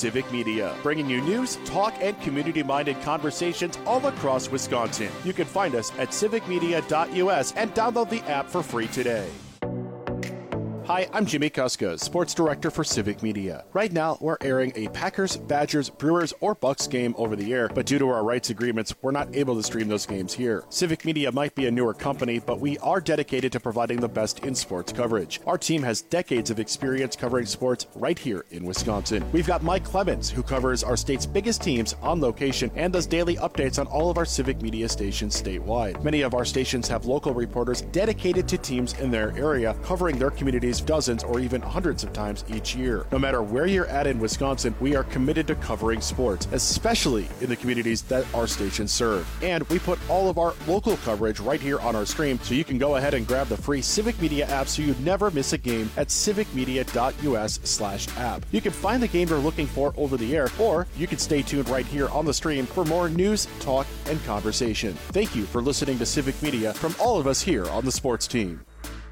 Civic Media, bringing you news, talk, and community-minded conversations all across Wisconsin. You can find us at civicmedia.us and download the app for free today. Hi, I'm Jimmy Kuska, Sports Director for Civic Media. Right now, we're airing a Packers, Badgers, Brewers, or Bucks game over the air, but due to our rights agreements, we're not able to stream those games here. Civic Media might be a newer company, but we are dedicated to providing the best in sports coverage. Our team has decades of experience covering sports right here in Wisconsin. We've got Mike Clemens, who covers our state's biggest teams on location and does daily updates on all of our Civic Media stations statewide. Many of our stations have local reporters dedicated to teams in their area, covering their communities dozens or even hundreds of times each year. No matter where you're at in Wisconsin, we are committed to covering sports, especially in the communities that our stations serve. And we put all of our local coverage right here on our stream, so you can go ahead and grab the free Civic Media app so you never miss a game at civicmedia.us/app. You can find the game you're looking for over the air, or you can stay tuned right here on the stream for more news, talk, and conversation. Thank you for listening to Civic Media from all of us here on the sports team.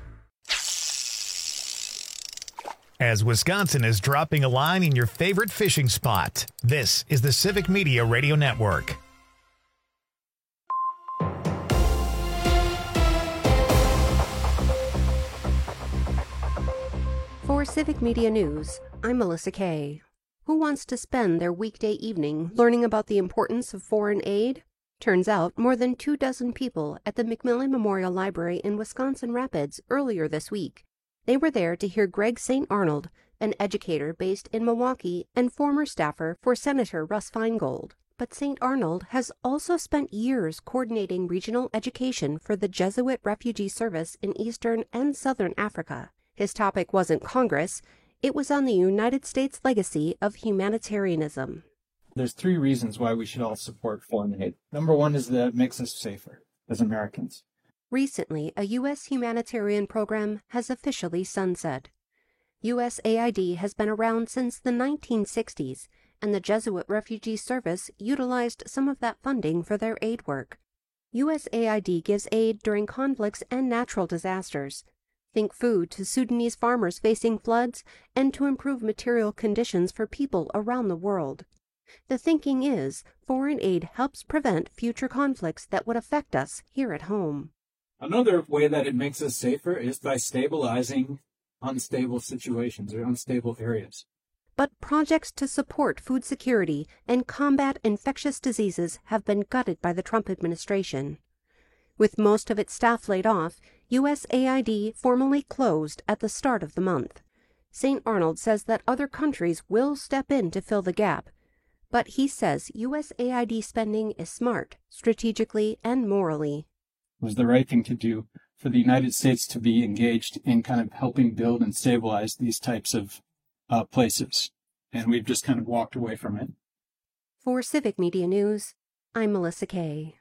As Wisconsin is dropping a line in your favorite fishing spot, this is the Civic Media Radio Network. For Civic Media News, I'm Melissa Kay. Who wants to spend their weekday evening learning about the importance of foreign aid? Turns out more than 24 people at the McMillan Memorial Library in Wisconsin Rapids earlier this week. They were there to hear Greg St. Arnold, an educator based in Milwaukee and former staffer for Senator Russ Feingold. But St. Arnold has also spent years coordinating regional education for the Jesuit Refugee Service in Eastern and Southern Africa. His topic wasn't Congress, it was on the United States legacy of humanitarianism. There's 3 reasons why we should all support foreign aid. Number 1 is that it makes us safer as Americans. Recently, a U.S. humanitarian program has officially sunset. USAID has been around since the 1960s, and the Jesuit Refugee Service utilized some of that funding for their aid work. USAID gives aid during conflicts and natural disasters. Think food to Sudanese farmers facing floods and to improve material conditions for people around the world. The thinking is foreign aid helps prevent future conflicts that would affect us here at home. Another way that it makes us safer is by stabilizing unstable situations or unstable areas. But projects to support food security and combat infectious diseases have been gutted by the Trump administration. With most of its staff laid off, USAID formally closed at the start of the month. St. Arnold says that other countries will step in to fill the gap, but he says USAID spending is smart, strategically and morally. Was the right thing to do for the United States to be engaged in kind of helping build and stabilize these types of places. And we've just kind of walked away from it. For Civic Media News, I'm Melissa Kay.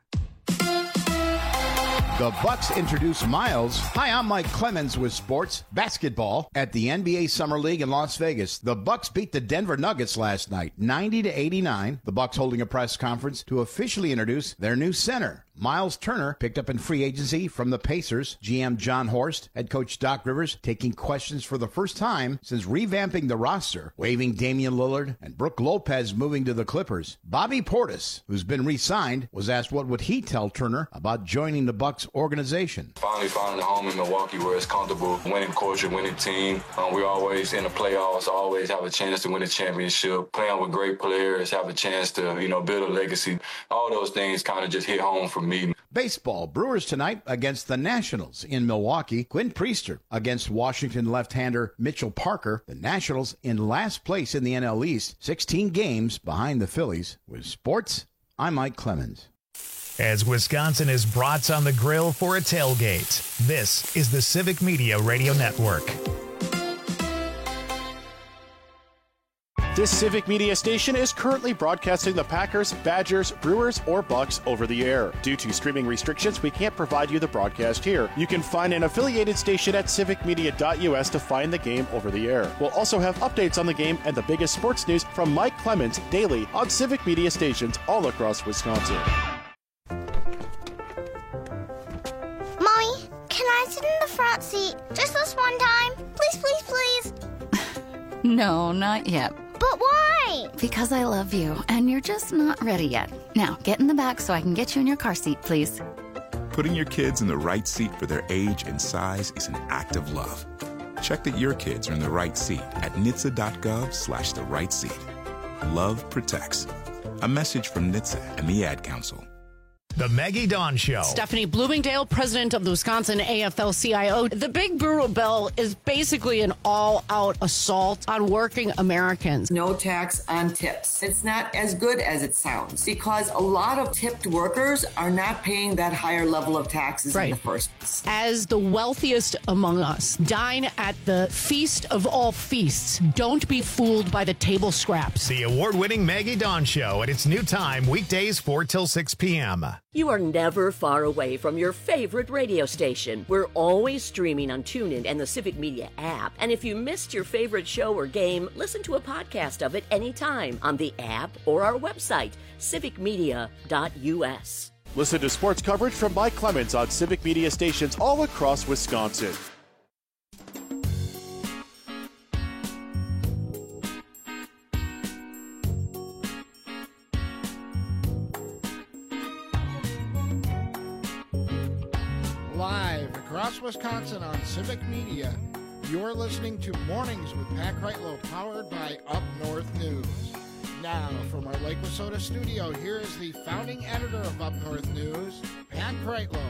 The Bucks introduce Miles. Hi, I'm Mike Clemens with sports basketball at the NBA Summer League in Las Vegas. The Bucks beat the Denver Nuggets last night, 90-89. The Bucks holding a press conference to officially introduce their new center. Miles Turner picked up in free agency from the Pacers. GM John Horst, head coach Doc Rivers, taking questions for the first time since revamping the roster, waiving Damian Lillard and Brook Lopez moving to the Clippers. Bobby Portis, who's been re-signed, was asked what would he tell Turner about joining the Bucks organization. Finally finding a home in Milwaukee where it's comfortable, winning culture, winning team. We're always in the playoffs, always have a chance to win a championship, playing with great players, have a chance to, build a legacy. All those things kind of just hit home for me. Baseball, Brewers tonight against the Nationals in Milwaukee. Quinn Priester against Washington left-hander Mitchell Parker. The Nationals in last place in the NL East, 16 games behind the Phillies. With sports, I'm Mike Clemens. As Wisconsin is brats on the grill for a tailgate, this is the Civic Media Radio Network. This Civic Media station is currently broadcasting the Packers, Badgers, Brewers, or Bucks over the air. Due to streaming restrictions, we can't provide you the broadcast here. You can find an affiliated station at civicmedia.us to find the game over the air. We'll also have updates on the game and the biggest sports news from Mike Clemens daily on Civic Media stations all across Wisconsin. Mommy, can I sit in the front seat just this one time? Please, please, please. No, not yet. But why? Why? Because I love you, and you're just not ready yet. Now, get in the back so I can get you in your car seat, please. Putting your kids in the right seat for their age and size is an act of love. Check that your kids are in the right seat at NHTSA.gov/the right seat. Love protects. A message from NHTSA and the Ad Council. The Maggie Dawn Show. Stephanie Bloomingdale, president of the Wisconsin AFL-CIO. The big brutal bill is basically an all-out assault on working Americans. No tax on tips. It's not as good as it sounds because a lot of tipped workers are not paying that higher level of taxes in the first place. As the wealthiest among us, dine at the feast of all feasts. Don't be fooled by the table scraps. The award-winning Maggie Dawn Show at its new time, weekdays 4 till 6 p.m. You are never far away from your favorite radio station. We're always streaming on TuneIn and the Civic Media app. And if you missed your favorite show or game, listen to a podcast of it anytime on the app or our website, civicmedia.us. Listen to sports coverage from Mike Clemens on Civic Media stations all across Wisconsin. Live across Wisconsin on Civic Media, you're listening to Mornings with Pat Kreitlow, powered by Up North News. Now, from our Lake Wissota studio, here is the founding editor of Up North News, Pat Kreitlow.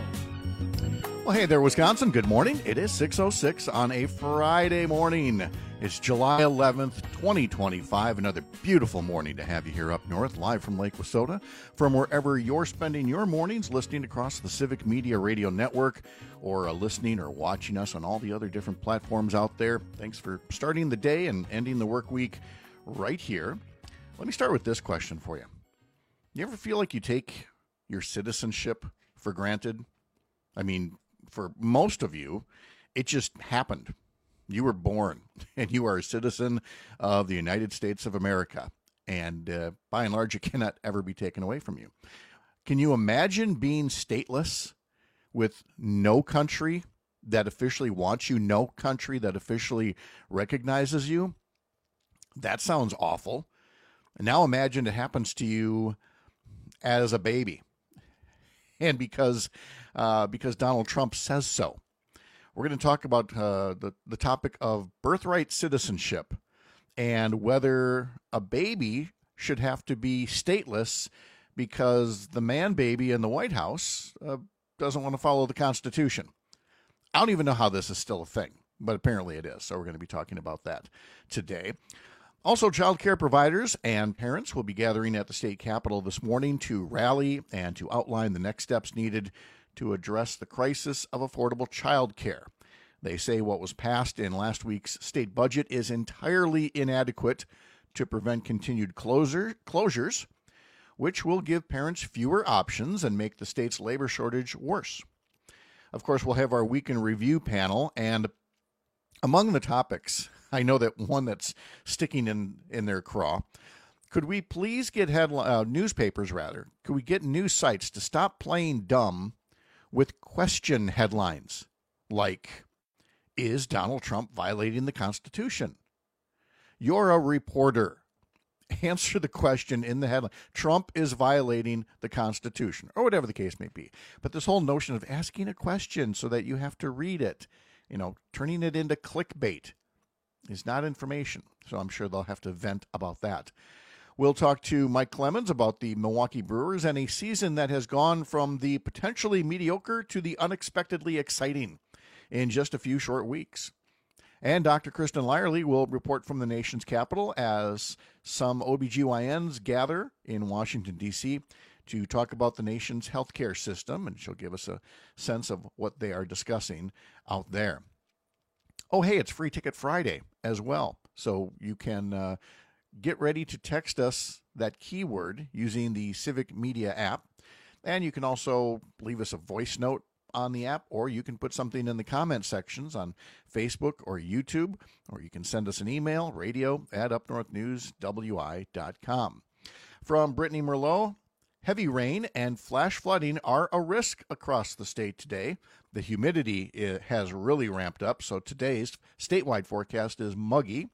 Well, hey there, Wisconsin. Good morning. It is 6:06 on a Friday morning. It's July 11th, 2025. Another beautiful morning to have you here up north, live from Lake Wissota, from wherever you're spending your mornings, listening across the Civic Media Radio Network, or listening or watching us on all the other different platforms out there. Thanks for starting the day and ending the work week right here. Let me start with this question for you. You ever feel like you take your citizenship for granted? I mean, for most of you, it just happened. You were born, and you are a citizen of the United States of America. And by and large, it cannot ever be taken away from you. Can you imagine being stateless with no country that officially wants you, no country that officially recognizes you? That sounds awful. And now imagine it happens to you as a baby. And because Donald Trump says so. We're going to talk about the topic of birthright citizenship and whether a baby should have to be stateless because the man baby in the White House doesn't want to follow the Constitution. I don't even know how this is still a thing, but apparently it is. So we're going to be talking about that today. Also, child care providers and parents will be gathering at the state capitol this morning to rally and to outline the next steps needed to address the crisis of affordable child care. They say what was passed in last week's state budget is entirely inadequate to prevent continued closures, which will give parents fewer options and make the state's labor shortage worse. Of course, we'll have our Week in Review panel, and among the topics, I know that one that's sticking in their craw, could we please get newspapers, could we get news sites to stop playing dumb with question headlines like, is Donald Trump violating the Constitution? You're a reporter. Answer the question in the headline. Trump is violating the Constitution, or whatever the case may be. But this whole notion of asking a question so that you have to read it, turning it into clickbait is not information. So I'm sure they'll have to vent about that. We'll talk to Mike Clemens about the Milwaukee Brewers and a season that has gone from the potentially mediocre to the unexpectedly exciting in just a few short weeks. And Dr. Kristen Lyerly will report from the nation's capital as some OBGYNs gather in Washington, D.C. to talk about the nation's healthcare system, and she'll give us a sense of what they are discussing out there. Oh, hey, it's Free Ticket Friday as well, so you can get ready to text us that keyword using the Civic Media app, and you can also leave us a voice note on the app, or you can put something in the comment sections on Facebook or YouTube, or you can send us an email, radio@upnorthnewswi.com. From Brittany Merlot, heavy rain and flash flooding are a risk across the state today. The humidity has really ramped up, so today's statewide forecast is muggy.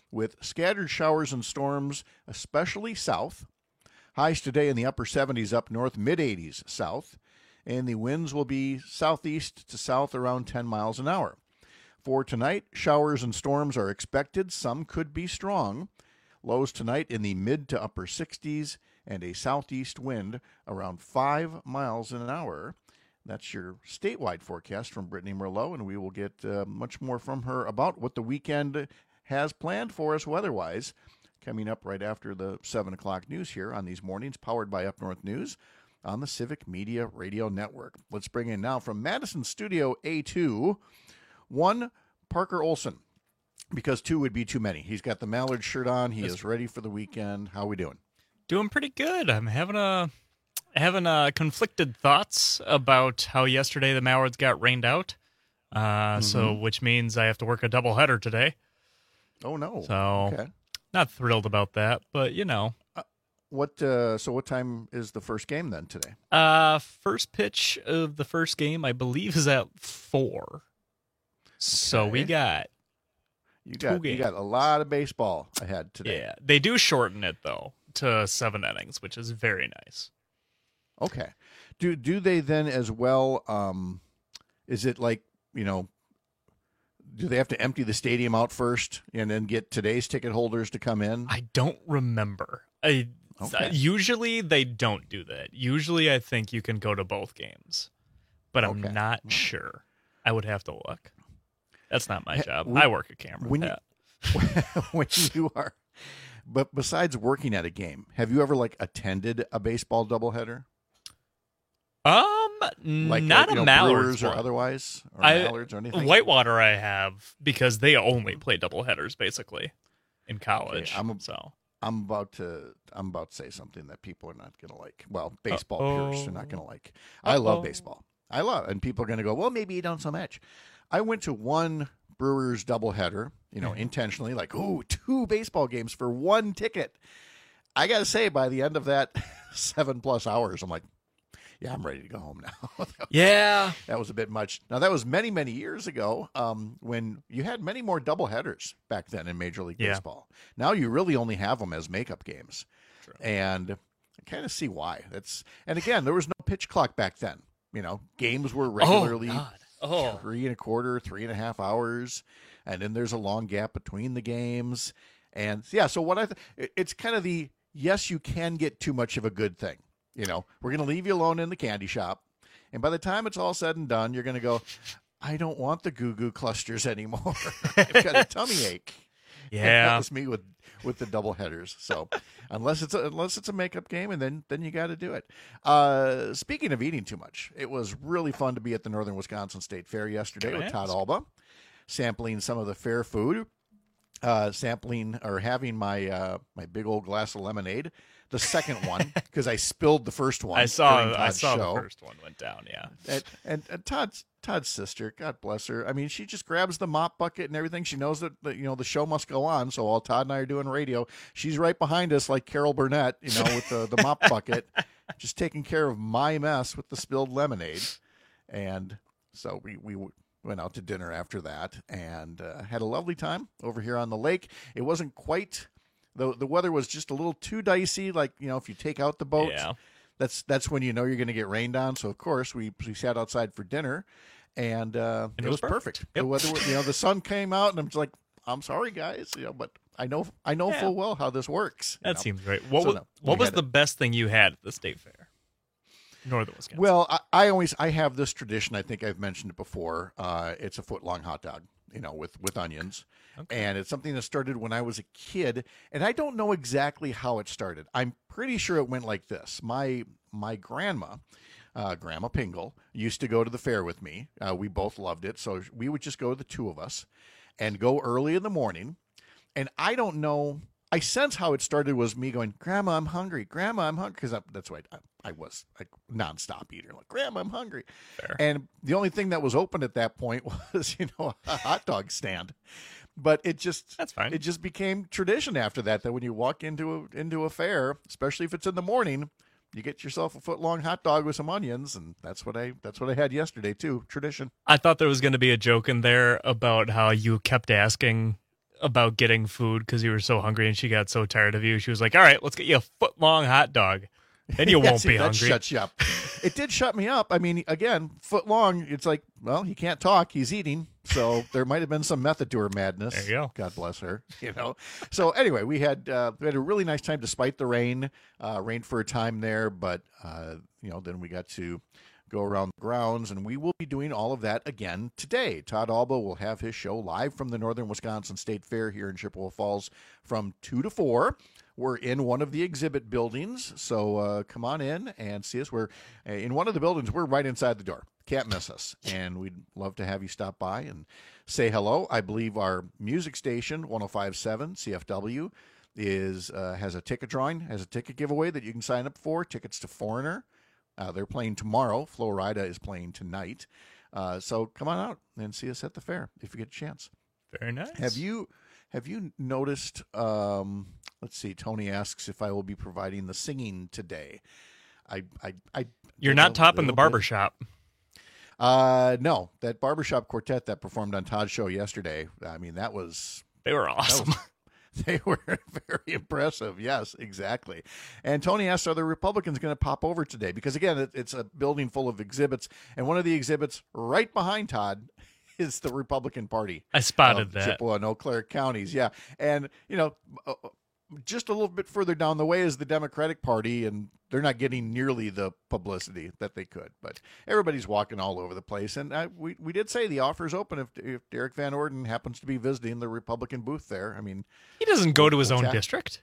with scattered showers and storms, especially south. Highs today in the upper 70s up north, mid-80s south. And the winds will be southeast to south around 10 miles an hour. For tonight, showers and storms are expected. Some could be strong. Lows tonight in the mid to upper 60s and a southeast wind around 5 miles an hour. That's your statewide forecast from Brittany Merlot, and we will get much more from her about what the weekend has planned for us weather-wise coming up right after the 7 o'clock news here on these mornings, powered by Up North News on the Civic Media Radio Network. Let's bring in now from Madison Studio A2, one Parker Olson, because two would be too many. He's got the Mallard shirt on. He is ready for the weekend. How are we doing? Doing pretty good. I'm having conflicted thoughts about how yesterday the Mallards got rained out. So which means I have to work a doubleheader today. Oh no! So okay. Not thrilled about that, but you know. So what time is the first game then today? First pitch of the first game, I believe, is at 4. Okay. So you got a lot of baseball ahead today. Yeah, they do shorten it though to 7 innings, which is very nice. Okay. Do they then as well? Is it like, do they have to empty the stadium out first and then get today's ticket holders to come in? I don't remember. Usually they don't do that. Usually I think you can go to both games, but I'm not sure. I would have to look. That's not my job. I work a camera. When you are, but besides working at a game, have you ever attended a baseball doubleheader? Not a Mallards or otherwise, or Mallards or anything. Whitewater I have because they only play doubleheaders basically in college. Okay, I'm about to say something that people are not going to like. Well, baseball purists are not going to like. I love baseball. And people are going to go, well, maybe you don't so much. I went to one Brewers doubleheader, intentionally, 2 baseball games for 1 ticket. I got to say, by the end of that 7+ hours, I'm like, yeah, I'm ready to go home now. That was a bit much. Now, that was many, many years ago when you had many more doubleheaders back then in Major League Baseball. Now you really only have them as makeup games. True. And I kind of see why. And again, there was no pitch clock back then. Games were regularly 3 1/4, 3.5 hours. And then there's a long gap between the games. And so what it's kind of yes, you can get too much of a good thing. We're going to leave you alone in the candy shop. And by the time it's all said and done, you're going to go, I don't want the goo-goo clusters anymore. I've got a tummy ache. Yeah. And that was me with the double headers. So unless it's a makeup game, and then you got to do it. Speaking of eating too much, it was really fun to be at the Northern Wisconsin State Fair yesterday with Todd Alba, sampling some of the fair food, having my big old glass of lemonade. The second one, because I spilled the first one. I saw the first one went down, yeah. And Todd's sister, God bless her. I mean, she just grabs the mop bucket and everything. She knows that the show must go on. So while Todd and I are doing radio, she's right behind us like Carol Burnett, with the mop bucket, just taking care of my mess with the spilled lemonade. And so we went out to dinner after that and had a lovely time over here on the lake. It wasn't quite... The weather was just a little too dicey. If you take out the boat, that's when you're going to get rained on. So of course we sat outside for dinner, and it was perfect. Yep. The weather, the sun came out, and I'm just like, I'm sorry guys, but I know full well how this works. That seems right. What was the best thing you had at the state fair? Northern Wisconsin. Well, I have this tradition. I think I've mentioned it before. It's a foot-long hot dog, with onions. Okay. And it's something that started when I was a kid, and I don't know exactly how it started. I'm pretty sure it went like this. My grandma, Grandma Pingle, used to go to the fair with me. We both loved it, so we would just go, the two of us, and go early in the morning. And I don't know, I sense how it started was me going, Grandma, I'm hungry. Grandma, I'm hungry. Because that's why I was a nonstop eater. Like, Grandma, I'm hungry. Fair. And the only thing that was open at that point was, a hot dog stand. But that's fine. It just became tradition after that when you walk into a fair, especially if it's in the morning, you get yourself a foot-long hot dog with some onions, and that's what I had yesterday too. Tradition. I thought there was going to be a joke in there about how you kept asking about getting food because you were so hungry and she got so tired of you. She was like, all right, let's get you a foot-long hot dog. Then you won't be hungry. That shuts you up. It did shut me up. I mean, again, foot long, it's like, well, he can't talk. He's eating. So there might have been some method to her madness. There you go. God bless her. So anyway, we had a really nice time despite the rain. Rained for a time there, but, then we got to go around the grounds, and we will be doing all of that again today. Todd Alba will have his show live from the Northern Wisconsin State Fair here in Chippewa Falls from 2 to 4. We're in one of the exhibit buildings, so come on in and see us. We're in one of the buildings. We're right inside the door. Can't miss us, and we'd love to have you stop by and say hello. I believe our music station, 105.7 CFW, has a ticket drawing, has a ticket giveaway that you can sign up for, tickets to Foreigner. They're playing tomorrow. Florida is playing tonight. So come on out and see us at the fair if you get a chance. Very nice. Have you noticed, let's see, Tony asks if I will be providing the singing today. You're not topping the barbershop. No, that barbershop quartet that performed on Todd's show yesterday, I mean, they were awesome. They were very impressive. Yes, exactly. And Tony asked, are the Republicans going to pop over today? Because, again, it's a building full of exhibits. And one of the exhibits right behind Todd is the Republican Party. I spotted that. Chippewa and Eau Claire counties. Yeah. And, just a little bit further down the way is the Democratic Party, and they're not getting nearly the publicity that they could. But everybody's walking all over the place. And we did say the offer is open if Derek Van Orden happens to be visiting the Republican booth there. I mean, he doesn't go to his own district.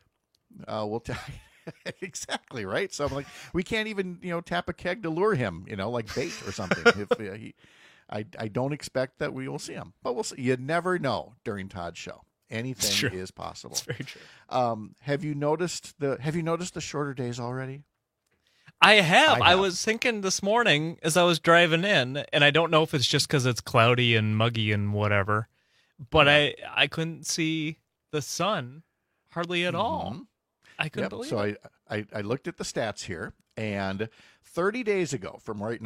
Exactly, right? So I'm like, we can't even, tap a keg to lure him, like bait or something. If I don't expect that we will see him. But we'll see. You never know during Todd's show. Anything is possible. It's very true. Have you noticed the shorter days already? I have. I was thinking this morning as I was driving in, and I don't know if it's just because it's cloudy and muggy and whatever, but I couldn't see the sun hardly at all. I couldn't believe it. So I looked at the stats here, and 30 days ago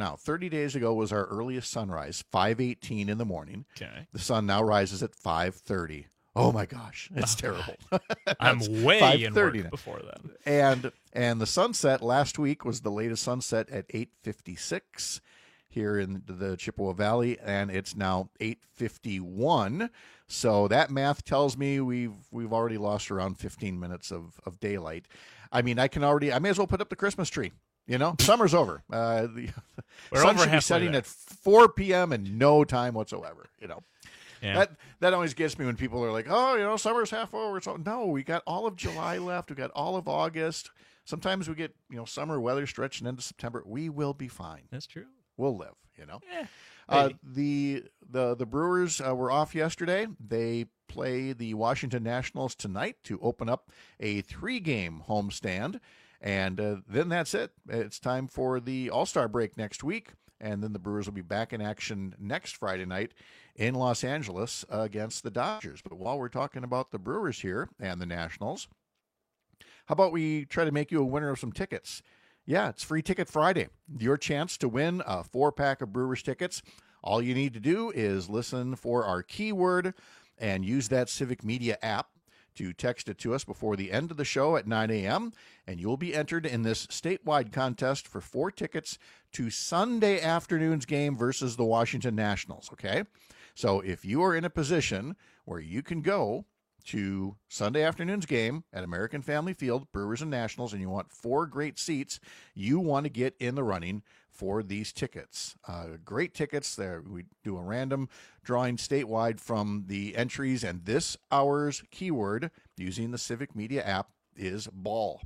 was our earliest sunrise, 5:18 in the morning. Okay. The sun now rises at 5:30. Oh my gosh, it's terrible. I'm way in work before then. And the sunset last week was the latest sunset at 8:56 here in the Chippewa Valley, and it's now 8:51. So that math tells me we've already lost around 15 minutes of daylight. I mean, I may as well put up the Christmas tree. Summer's over. The sun should be setting at 4 p.m. in no time whatsoever. Yeah. That always gets me when people are like, oh, summer's half over. So no, we got all of July left. We got all of August. Sometimes we get, summer weather stretching into September. We will be fine. That's true. We'll live, Yeah. The Brewers were off yesterday. They play the Washington Nationals tonight to open up a 3-game homestand. And then that's it. It's time for the All-Star break next week. And then the Brewers will be back in action next Friday night in Los Angeles against the Dodgers. But while we're talking about the Brewers here and the Nationals, how about we try to make you a winner of some tickets? Yeah, it's Free Ticket Friday. Your chance to win a 4-pack of Brewers tickets. All you need to do is listen for our keyword and use that Civic Media app to text it to us before the end of the show at 9 a.m., and you'll be entered in this statewide contest for 4 tickets to Sunday afternoon's game versus the Washington Nationals, okay? So if you are in a position where you can go to Sunday afternoon's game at American Family Field, Brewers and Nationals, and you want 4 great seats, you want to get in the running for these tickets. Great tickets there. We do a random drawing statewide from the entries, and this hour's keyword using the Civic Media app is BALL,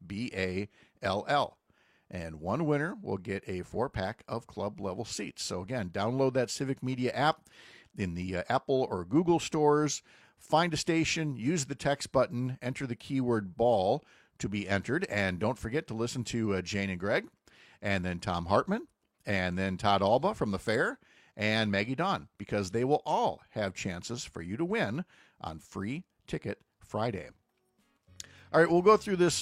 B-A-L-L. And one winner will get a 4-pack of club-level seats. So again, download that Civic Media app in the Apple or Google stores. Find a station, use the text button, enter the keyword BALL to be entered. And don't forget to listen to Jane and Greg, and then Tom Hartman, and then Todd Alba from the fair, and Maggie Dawn, because they will all have chances for you to win on Free Ticket Friday. All right, we'll go through this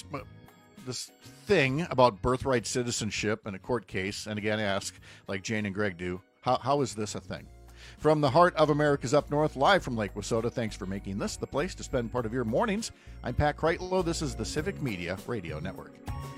thing about birthright citizenship in a court case, and again ask, like Jane and Greg do, how is this a thing? From the heart of America's Up North, live from Lake Wissota, thanks for making this the place to spend part of your mornings. I'm Pat Kreitlow. This is the Civic Media Radio Network.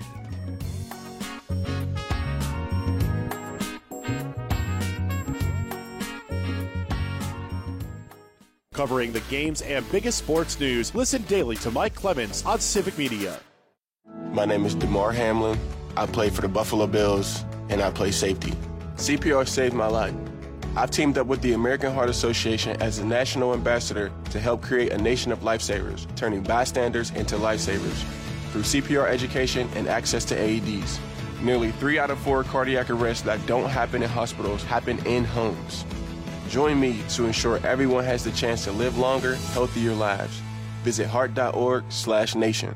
Covering the games and biggest sports news, listen daily to Mike Clemens on Civic Media. My name is DeMar Hamlin. I play for the Buffalo Bills, and I play safety. CPR saved my life. I've teamed up with the American Heart Association as a national ambassador to help create a nation of lifesavers, turning bystanders into lifesavers through CPR education and access to AEDs. Nearly 3 out of 4 cardiac arrests that don't happen in hospitals happen in homes. Join me to ensure everyone has the chance to live longer, healthier lives. Visit heart.org/nation.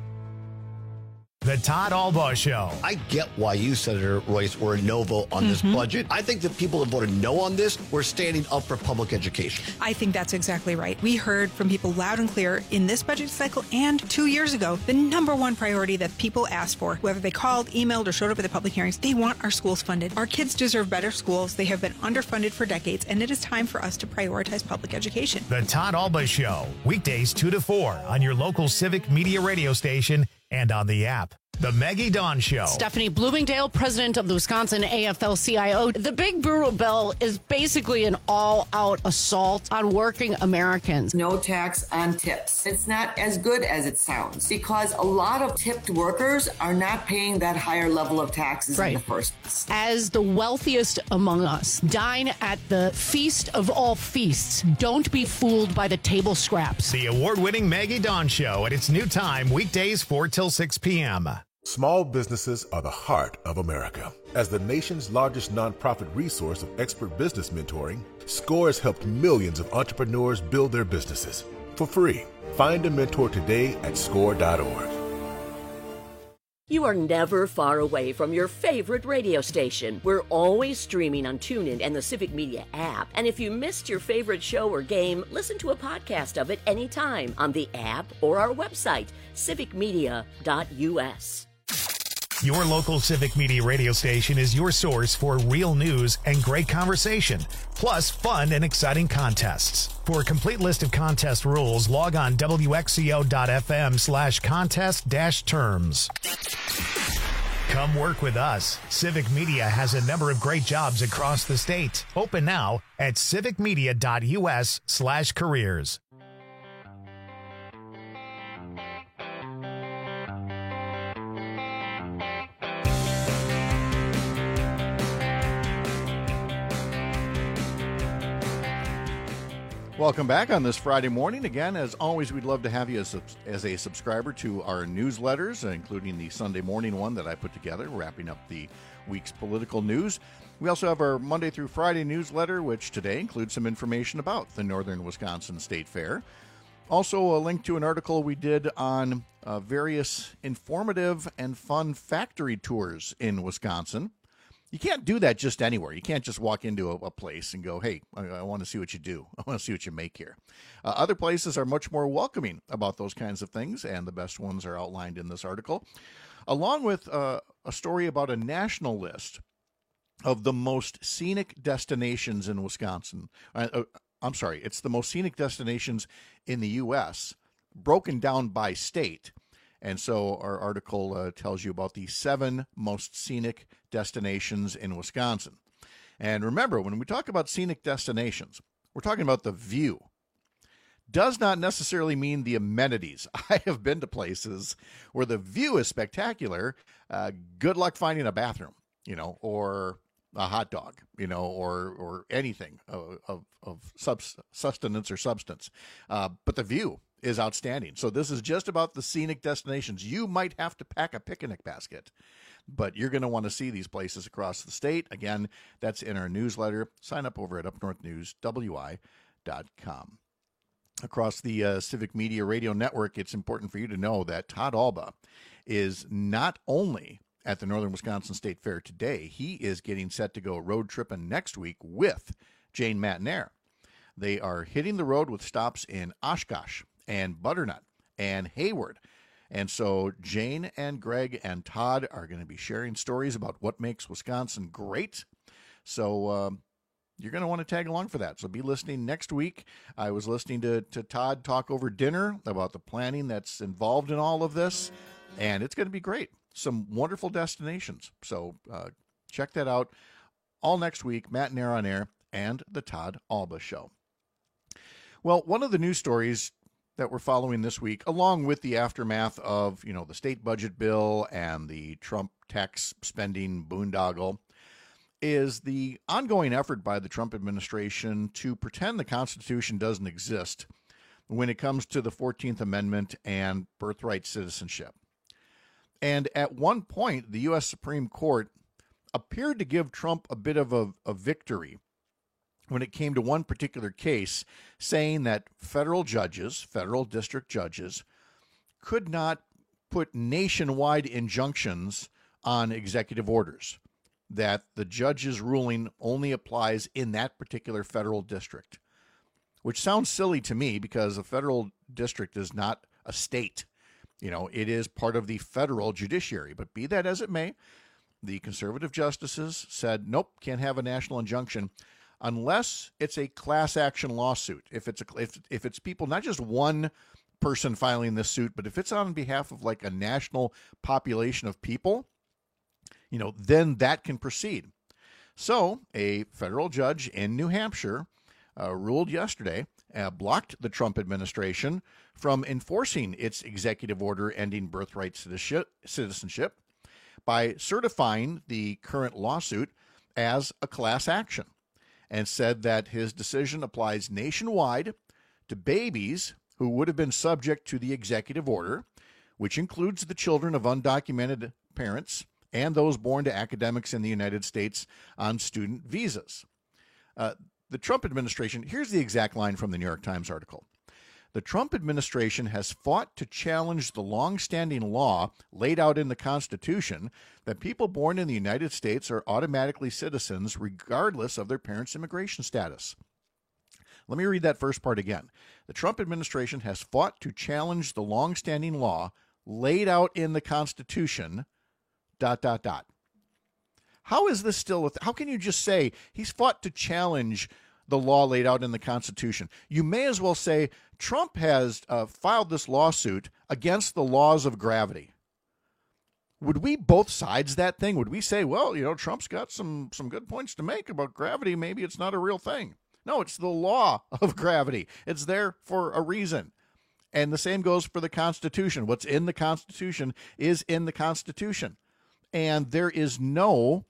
The Todd Albaugh Show. I get why you, Senator Royce, were a no vote on this budget. I think the people that voted no on this were standing up for public education. I think that's exactly right. We heard from people loud and clear in this budget cycle and 2 years ago, the number one priority that people asked for, whether they called, emailed, or showed up at the public hearings, they want our schools funded. Our kids deserve better schools. They have been underfunded for decades, and it is time for us to prioritize public education. The Todd Albaugh Show, weekdays 2 to 4 on your local Civic Media radio station and on the app. The Maggie Dawn Show. Stephanie Bloomingdale, president of the Wisconsin AFL-CIO. The Big Brutal Bill is basically an all-out assault on working Americans. No tax on tips. It's not as good as it sounds because a lot of tipped workers are not paying that higher level of taxes in the first place. As the wealthiest among us, dine at the feast of all feasts. Don't be fooled by the table scraps. The award-winning Maggie Dawn Show at its new time, weekdays 4 till 6 p.m. Small businesses are the heart of America. As the nation's largest nonprofit resource of expert business mentoring, SCORE has helped millions of entrepreneurs build their businesses for free. Find a mentor today at score.org. You are never far away from your favorite radio station. We're always streaming on TuneIn and the Civic Media app. And if you missed your favorite show or game, listen to a podcast of it anytime on the app or our website, civicmedia.us. Your local Civic Media radio station is your source for real news and great conversation, plus fun and exciting contests. For a complete list of contest rules, log on wxco.fm/contest-terms. Come work with us. Civic Media has a number of great jobs across the state. Open now at civicmedia.us/careers. Welcome back on this Friday morning. Again, as always, we'd love to have you as a subscriber to our newsletters, including the Sunday morning one that I put together, wrapping up the week's political news. We also have our Monday through Friday newsletter, which today includes some information about the Northern Wisconsin State Fair. Also, a link to an article we did on various informative and fun factory tours in Wisconsin. You can't do that just anywhere. You can't just walk into a place and go, hey, I want to see what you do. I want to see what you make here. Other places are much more welcoming about those kinds of things, and the best ones are outlined in this article, along with a story about a national list of the most scenic destinations in Wisconsin. I'm sorry, it's the most scenic destinations in the U.S., broken down by state. And so our article tells you about the 7 most scenic destinations in Wisconsin. And remember, when we talk about scenic destinations, we're talking about the view. Does not necessarily mean the amenities. I have been to places where the view is spectacular. Good luck finding a bathroom, or a hot dog, or anything of sustenance or substance. But the view is outstanding. So this is just about the scenic destinations. You might have to pack a picnic basket, but you're going to want to see these places across the state. Again, that's in our newsletter. Sign up over at upnorthnewswi.com. Across the Civic Media Radio Network, it's important for you to know that Todd Albaugh is not only at the Northern Wisconsin State Fair today, he is getting set to go road tripping next week with Jane Matenaer. They are hitting the road with stops in Oshkosh and Butternut and Hayward. And so Jane and Greg and Todd are going to be sharing stories about what makes Wisconsin great. So you're going to want to tag along for that. So be listening next week. I was listening to Todd talk over dinner about the planning that's involved in all of this, and it's going to be great. Some wonderful destinations. So check that out all next week. Matt and Air on Air and the Todd Alba Show. Well, one of the news stories that we're following this week, along with the aftermath of, the state budget bill and the Trump tax spending boondoggle, is the ongoing effort by the Trump administration to pretend the Constitution doesn't exist when it comes to the 14th Amendment and birthright citizenship. And at one point, the U.S. Supreme Court appeared to give Trump a bit of a victory when it came to one particular case, saying that federal district judges, could not put nationwide injunctions on executive orders, that the judge's ruling only applies in that particular federal district, which sounds silly to me because a federal district is not a state. It is part of the federal judiciary. But be that as it may, the conservative justices said, nope, can't have a national injunction unless it's a class action lawsuit. If it's people, not just one person filing this suit, but if it's on behalf of like a national population of people, then that can proceed. So a federal judge in New Hampshire ruled yesterday, blocked the Trump administration from enforcing its executive order ending birthright citizenship by certifying the current lawsuit as a class action, and said that his decision applies nationwide to babies who would have been subject to the executive order, which includes the children of undocumented parents and those born to academics in the United States on student visas. The Trump administration, here's the exact line from the New York Times article. The Trump administration has fought to challenge the long-standing law laid out in the Constitution that people born in the United States are automatically citizens regardless of their parents' immigration status. Let me read that first part again. The Trump administration has fought to challenge the long-standing law laid out in the Constitution, ... How is this still how can you just say he's fought to challenge the law laid out in the Constitution? You may as well say Trump has filed this lawsuit against the laws of gravity. Would we both sides that thing? Would we say, well, Trump's got some good points to make about gravity. Maybe it's not a real thing. No, it's the law of gravity. It's there for a reason. And the same goes for the Constitution. What's in the Constitution is in the Constitution. And there is no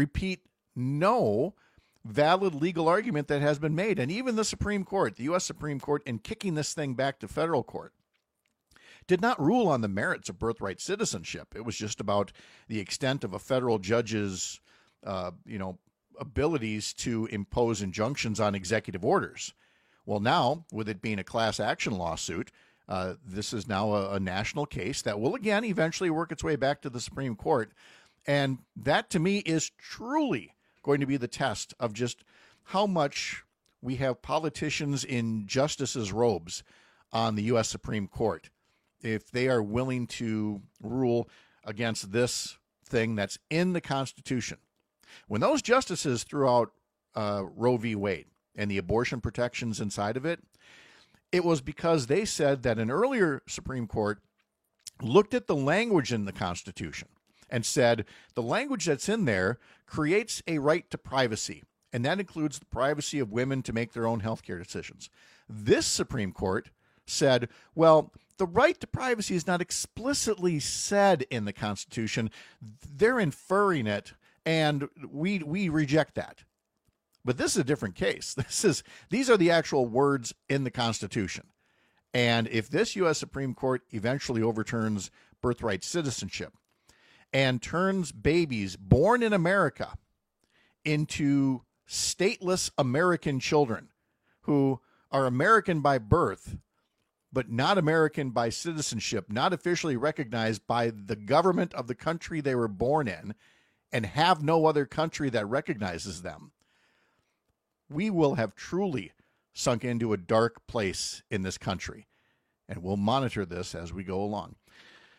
valid legal argument that has been made. And even the Supreme Court, the U.S. Supreme Court, in kicking this thing back to federal court, did not rule on the merits of birthright citizenship. It was just about the extent of a federal judge's, abilities to impose injunctions on executive orders. Well, now, with it being a class action lawsuit, this is now a national case that will, again, eventually work its way back to the Supreme Court. And that, to me, is truly going to be the test of just how much we have politicians in justices' robes on the U.S. Supreme Court, if they are willing to rule against this thing that's in the Constitution. When those justices threw out Roe v. Wade and the abortion protections inside of it, it was because they said that an earlier Supreme Court looked at the language in the Constitution and said the language that's in there creates a right to privacy, and that includes the privacy of women to make their own health care decisions. This Supreme Court said, well, the right to privacy is not explicitly said in the Constitution. They're inferring it, and we reject that. But this is a different case. These are the actual words in the Constitution. And if this U.S. Supreme Court eventually overturns birthright citizenship and turns babies born in America into stateless American children who are American by birth, but not American by citizenship, not officially recognized by the government of the country they were born in, and have no other country that recognizes them, we will have truly sunk into a dark place in this country. And we'll monitor this as we go along.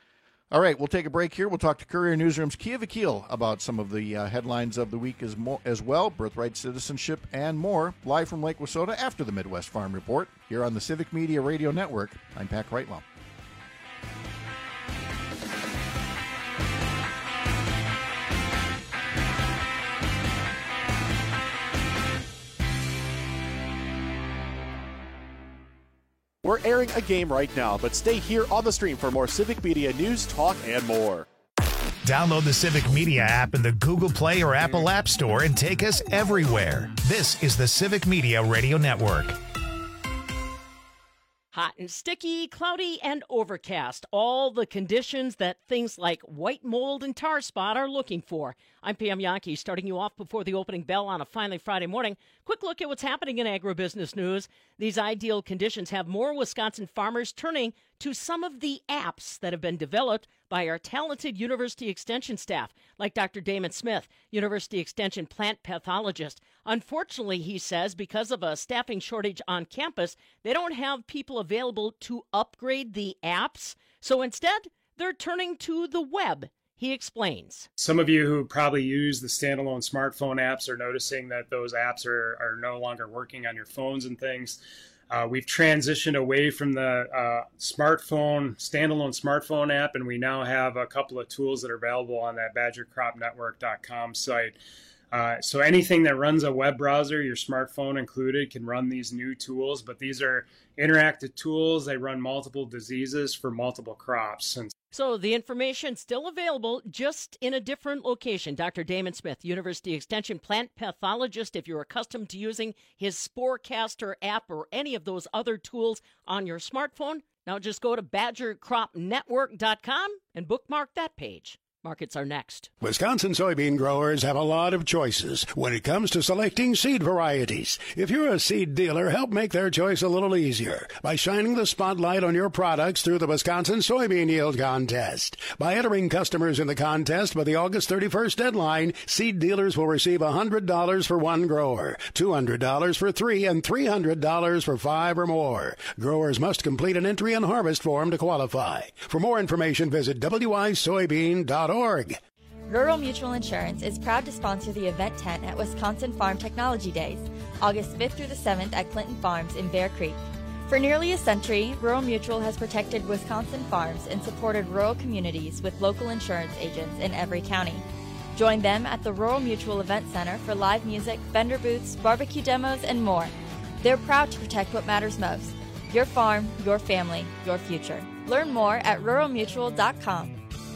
All right, we'll take a break here. We'll talk to Courier Newsroom's Kia Vakil about some of the headlines of the week as well, birthright citizenship, and more, live from Lake Wissota after the Midwest Farm Report here on the Civic Media Radio Network. I'm Pat Kreitlow. We're airing a game right now, but stay here on the stream for more Civic Media news, talk, and more. Download the Civic Media app in the Google Play or Apple App Store and take us everywhere. This is the Civic Media Radio Network. Hot and sticky, cloudy, and overcast. All the conditions that things like white mold and tar spot are looking for. I'm Pam Yankee, starting you off before the opening bell on a finally Friday morning. Quick look at what's happening in agribusiness news. These ideal conditions have more Wisconsin farmers turning to some of the apps that have been developed by our talented University Extension staff, like Dr. Damon Smith, University Extension plant pathologist. Unfortunately, he says, because of a staffing shortage on campus, they don't have people available to upgrade the apps. So instead, they're turning to the web. He explains. Some of you who probably use the standalone smartphone apps are noticing that those apps are no longer working on your phones and things. We've transitioned away from the standalone smartphone app, and we now have a couple of tools that are available on that BadgerCropNetwork.com site. So anything that runs a web browser, your smartphone included, can run these new tools, but these are interactive tools. They run multiple diseases for multiple crops. And so the information still available, just in a different location. Dr. Damon Smith, University Extension plant pathologist. If you're accustomed to using his Sporecaster app or any of those other tools on your smartphone, now just go to BadgerCropNetwork.com and bookmark that page. Markets are next. Wisconsin soybean growers have a lot of choices when it comes to selecting seed varieties. If you're a seed dealer, help make their choice a little easier by shining the spotlight on your products through the Wisconsin Soybean Yield Contest. By entering customers in the contest by the August 31st deadline, seed dealers will receive $100 for one grower, $200 for three, and $300 for five or more. Growers must complete an entry and harvest form to qualify. For more information, visit wisoybean.org. Rural Mutual Insurance is proud to sponsor the event tent at Wisconsin Farm Technology Days, August 5th through the 7th at Clinton Farms in Bear Creek. For nearly a century, Rural Mutual has protected Wisconsin farms and supported rural communities with local insurance agents in every county. Join them at the Rural Mutual Event Center for live music, vendor booths, barbecue demos, and more. They're proud to protect what matters most: your farm, your family, your future. Learn more at ruralmutual.com.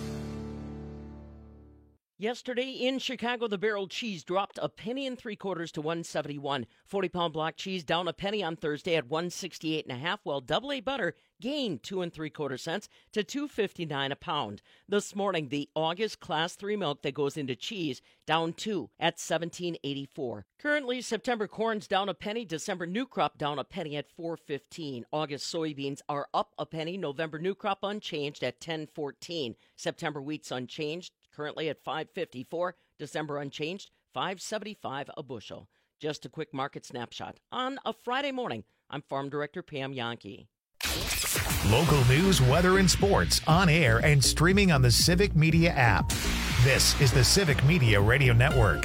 Yesterday in Chicago, the barrel cheese dropped a penny and 3/4 to $1.71. 40-pound block cheese down a penny on Thursday at $1.68.5, while Double A butter gained 2 3/4 cents to $2.59 a pound. This morning, the August Class 3 milk that goes into cheese down 2 at $17.84. Currently, September corn's down a penny. December new crop down a penny at $4.15. August soybeans are up a penny. November new crop unchanged at $10.14. September wheat's unchanged, currently at $5.54. December unchanged, $5.75 a bushel. Just a quick market snapshot on a Friday morning. I'm Farm Director Pam Yankee. Local news, weather, and sports on air and streaming on the Civic Media app. This is the Civic Media Radio Network.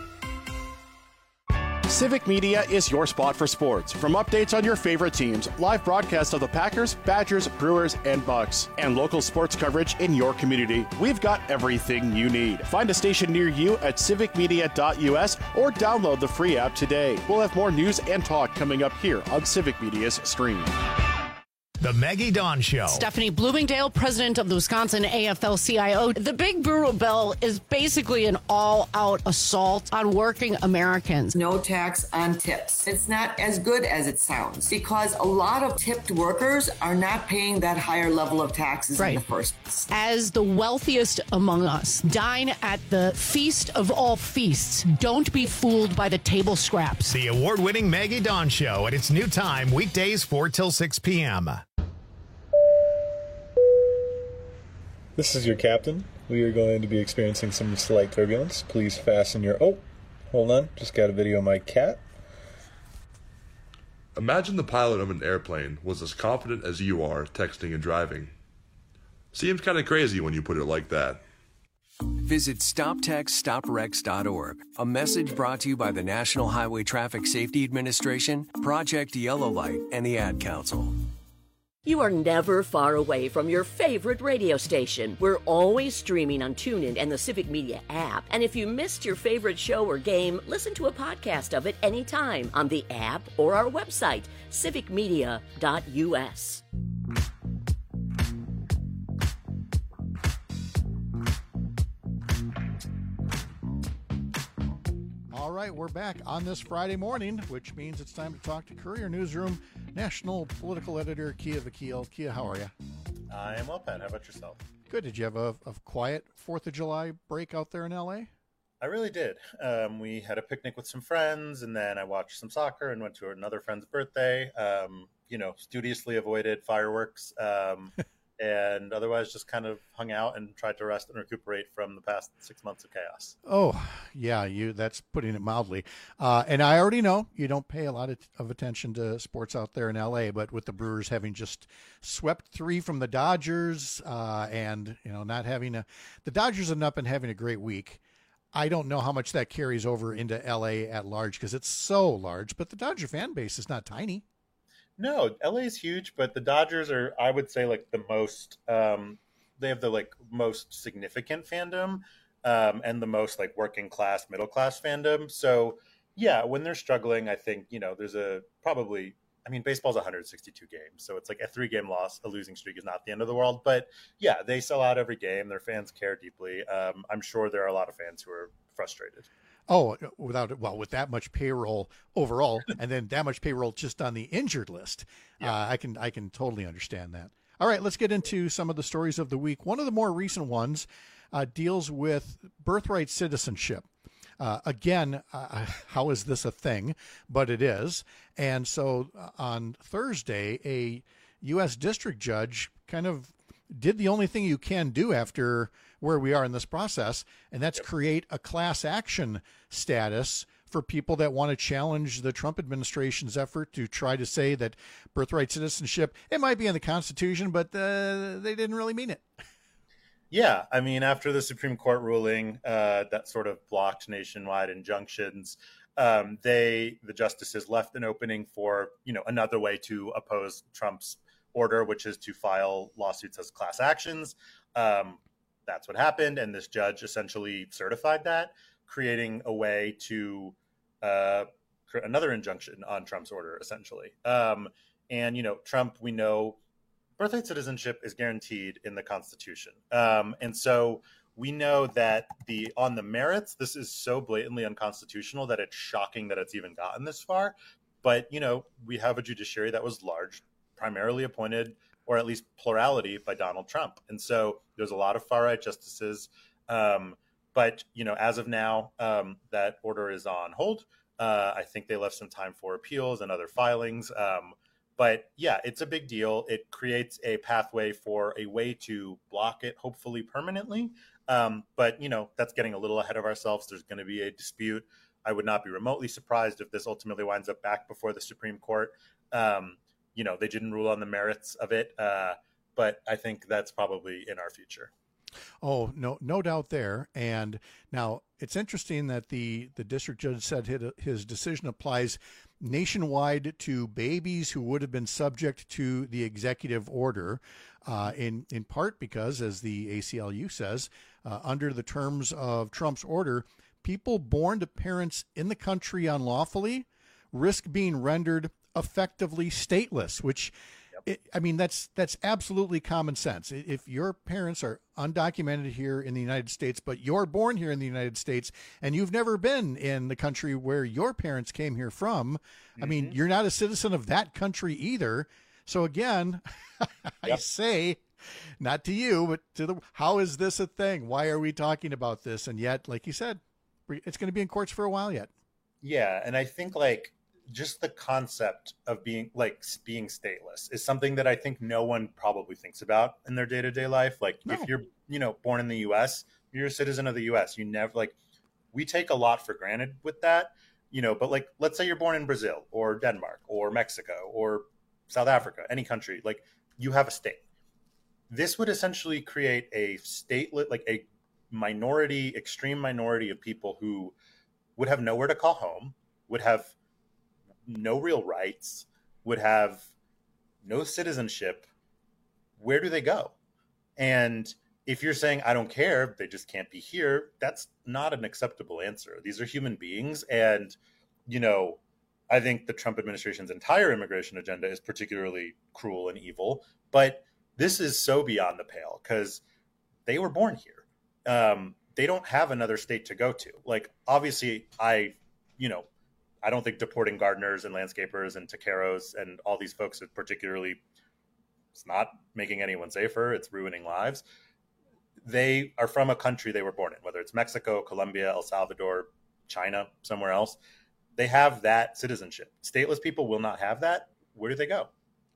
Civic Media is your spot for sports. From updates on your favorite teams, live broadcasts of the Packers, Badgers, Brewers, and Bucks, and local sports coverage in your community, we've got everything you need. Find a station near you at civicmedia.us or download the free app today. We'll have more news and talk coming up here on Civic Media's stream. The Maggie Dawn Show. Stephanie Bloomingdale, president of the Wisconsin AFL-CIO. The Big Burro Bill is basically an all-out assault on working Americans. No tax on tips. It's not as good as it sounds because a lot of tipped workers are not paying that higher level of taxes in the first place. As the wealthiest among us, dine at the feast of all feasts. Don't be fooled by the table scraps. The award-winning Maggie Dawn Show at its new time, weekdays 4 till 6 p.m. This is your captain. We are going to be experiencing some slight turbulence. Please fasten your... Oh, hold on. Just got a video of my cat. Imagine the pilot of an airplane was as confident as you are texting and driving. Seems kind of crazy when you put it like that. Visit StopTextsStopWrecks.org. A message brought to you by the National Highway Traffic Safety Administration, Project Yellow Light, and the Ad Council. You are never far away from your favorite radio station. We're always streaming on TuneIn and the Civic Media app. And if you missed your favorite show or game, listen to a podcast of it anytime on the app or our website, civicmedia.us. All right, we're back on this Friday morning, which means it's time to talk to Courier Newsroom National Political Editor Kia Vakil. Kia, how are you? I am well, Pat. How about yourself? Good. Did you have a quiet 4th of July break out there in L.A.? I really did. We had a picnic with some friends, and then I watched some soccer and went to another friend's birthday. Studiously avoided fireworks. And otherwise just kind of hung out and tried to rest and recuperate from the past 6 months of chaos. Oh, yeah, that's putting it mildly. And I already know you don't pay a lot of attention to sports out there in L.A., but with the Brewers having just swept 3 from the Dodgers and, not having the Dodgers have not been having a great week. I don't know how much that carries over into L.A. at large because it's so large, but the Dodger fan base is not tiny. No, LA is huge, but the Dodgers are, I would say, like the most, they have the most significant fandom and the most working class, middle class fandom. So yeah, when they're struggling, I think, there's baseball's 162 games. So it's like a 3-game loss, a losing streak is not the end of the world. But yeah, they sell out every game. Their fans care deeply. I'm sure there are a lot of fans who are frustrated. Oh, with that much payroll overall, and then that much payroll just on the injured list, yeah. I can totally understand that. All right, let's get into some of the stories of the week. One of the more recent ones deals with birthright citizenship. Again, how is this a thing? But it is. And so on Thursday, a U.S. district judge kind of did the only thing you can do after where we are in this process, and that's create a class action status for people that want to challenge the Trump administration's effort to try to say that birthright citizenship, it might be in the Constitution, but they didn't really mean it. Yeah, after the Supreme Court ruling that sort of blocked nationwide injunctions, the justices left an opening for, another way to oppose Trump's order, which is to file lawsuits as class actions. That's what happened, and this judge essentially certified that, creating a way to another injunction on Trump's order, essentially. Trump, we know, birthright citizenship is guaranteed in the Constitution. And so we know that on the merits, this is so blatantly unconstitutional that it's shocking that it's even gotten this far. But, we have a judiciary that was primarily appointed, or at least plurality, by Donald Trump. And so there's a lot of far-right justices. But, as of now, that order is on hold. I think they left some time for appeals and other filings. But yeah, it's a big deal. It creates a pathway for a way to block it, hopefully permanently. But, that's getting a little ahead of ourselves. There's going to be a dispute. I would not be remotely surprised if this ultimately winds up back before the Supreme Court. They didn't rule on the merits of it, but I think that's probably in our future. Oh, no doubt there. And now it's interesting that the district judge said his decision applies nationwide to babies who would have been subject to the executive order, in part because, as the ACLU says, under the terms of Trump's order, people born to parents in the country unlawfully risk being rendered effectively stateless, which that's absolutely common sense. If your parents are undocumented here in the United States, but you're born here in the United States and you've never been in the country where your parents came here from, you're not a citizen of that country either. So again, I say, not to you, but how is this a thing? Why are we talking about this? And yet, like you said, it's going to be in courts for a while yet. Yeah. And I think just the concept of being stateless is something that I think no one probably thinks about in their day-to-day life. If you're, born in the US, you're a citizen of the US. You never we take a lot for granted with that, but let's say you're born in Brazil or Denmark or Mexico or South Africa, any country, you have a state. this would essentially create a stateless, like a minority, extreme minority of people who would have nowhere to call home, would have no real rights, would have no citizenship. Where do they go? And if you're saying, I don't care, they just can't be here, that's not an acceptable answer. These are human beings. And, you know, I think the Trump administration's entire immigration agenda is particularly cruel and evil. But this is so beyond the pale because they were born here. They don't have another state to go to. Like, obviously, I don't think deporting gardeners and landscapers and taqueros and all these folks is particularly, it's not making anyone safer. It's ruining lives. They are from a country they were born in, whether it's Mexico, Colombia, El Salvador, China, somewhere else. They have that citizenship. Stateless people will not have that. Where do they go?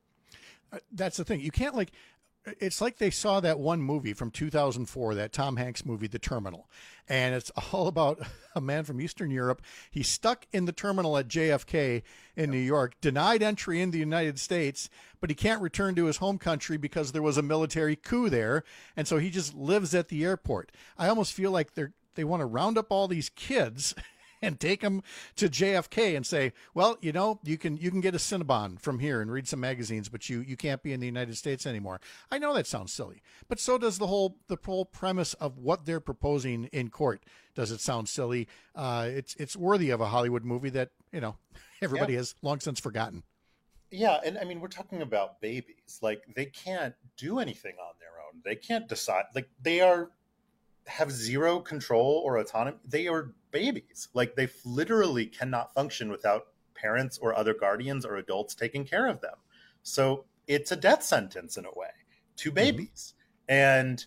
That's the thing. You can't it's like they saw that one movie from 2004, that Tom Hanks movie, The Terminal. And it's all about a man from Eastern Europe. He's stuck in the terminal at JFK in New York, denied entry in the United States, but he can't return to his home country because there was a military coup there. And so he just lives at the airport. I almost feel like they want to round up all these kids and take them to JFK and say, well, you know, you can get a Cinnabon from here and read some magazines, but you can't be in the United States anymore. I know that sounds silly, but so does the whole premise of what they're proposing in court. Does it sound silly? It's worthy of a Hollywood movie that, you know, everybody has long since forgotten. Yeah, and I mean, we're talking about babies. Like, they can't do anything on their own. They can't decide. Like, they have zero control or autonomy. They are babies. Like, they literally cannot function without parents or other guardians or adults taking care of them. So it's a death sentence in a way to babies. Mm-hmm. And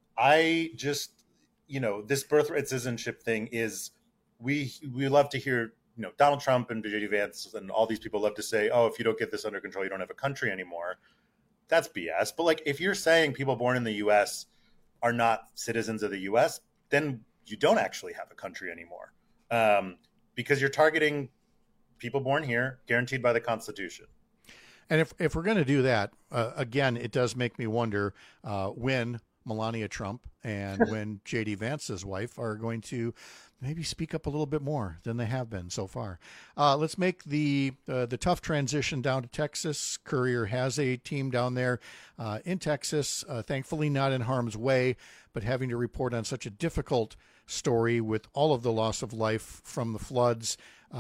I just, you know, this birthright citizenship thing is, we love to hear, you know, Donald Trump and J.D. Vance and all these people love to say, oh, if you don't get this under control, you don't have a country anymore. That's BS. But like, if you're saying people born in the U.S. are not citizens of the U.S., then you don't actually have a country anymore, because you're targeting people born here, guaranteed by the Constitution. And if we're going to do that, again, it does make me wonder when Melania Trump and when J.D. Vance's wife are going to maybe speak up a little bit more than they have been so far. Let's make the tough transition down to Texas. Courier has a team down there in Texas, thankfully not in harm's way, but having to report on such a difficult story with all of the loss of life from the floods.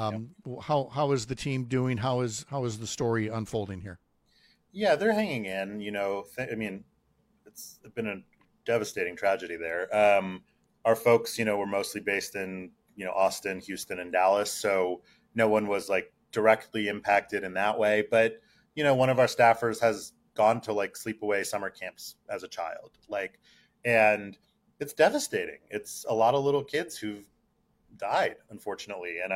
How is the team doing? How is the story unfolding here? Yeah, they're hanging in. You know, I mean, it's been a devastating tragedy there. Our folks, you know, were mostly based in, you know, Austin, Houston, and Dallas. So no one was like directly impacted in that way. But, you know, one of our staffers has gone to like sleepaway summer camps as a child, and it's devastating. It's a lot of little kids who've died, unfortunately. And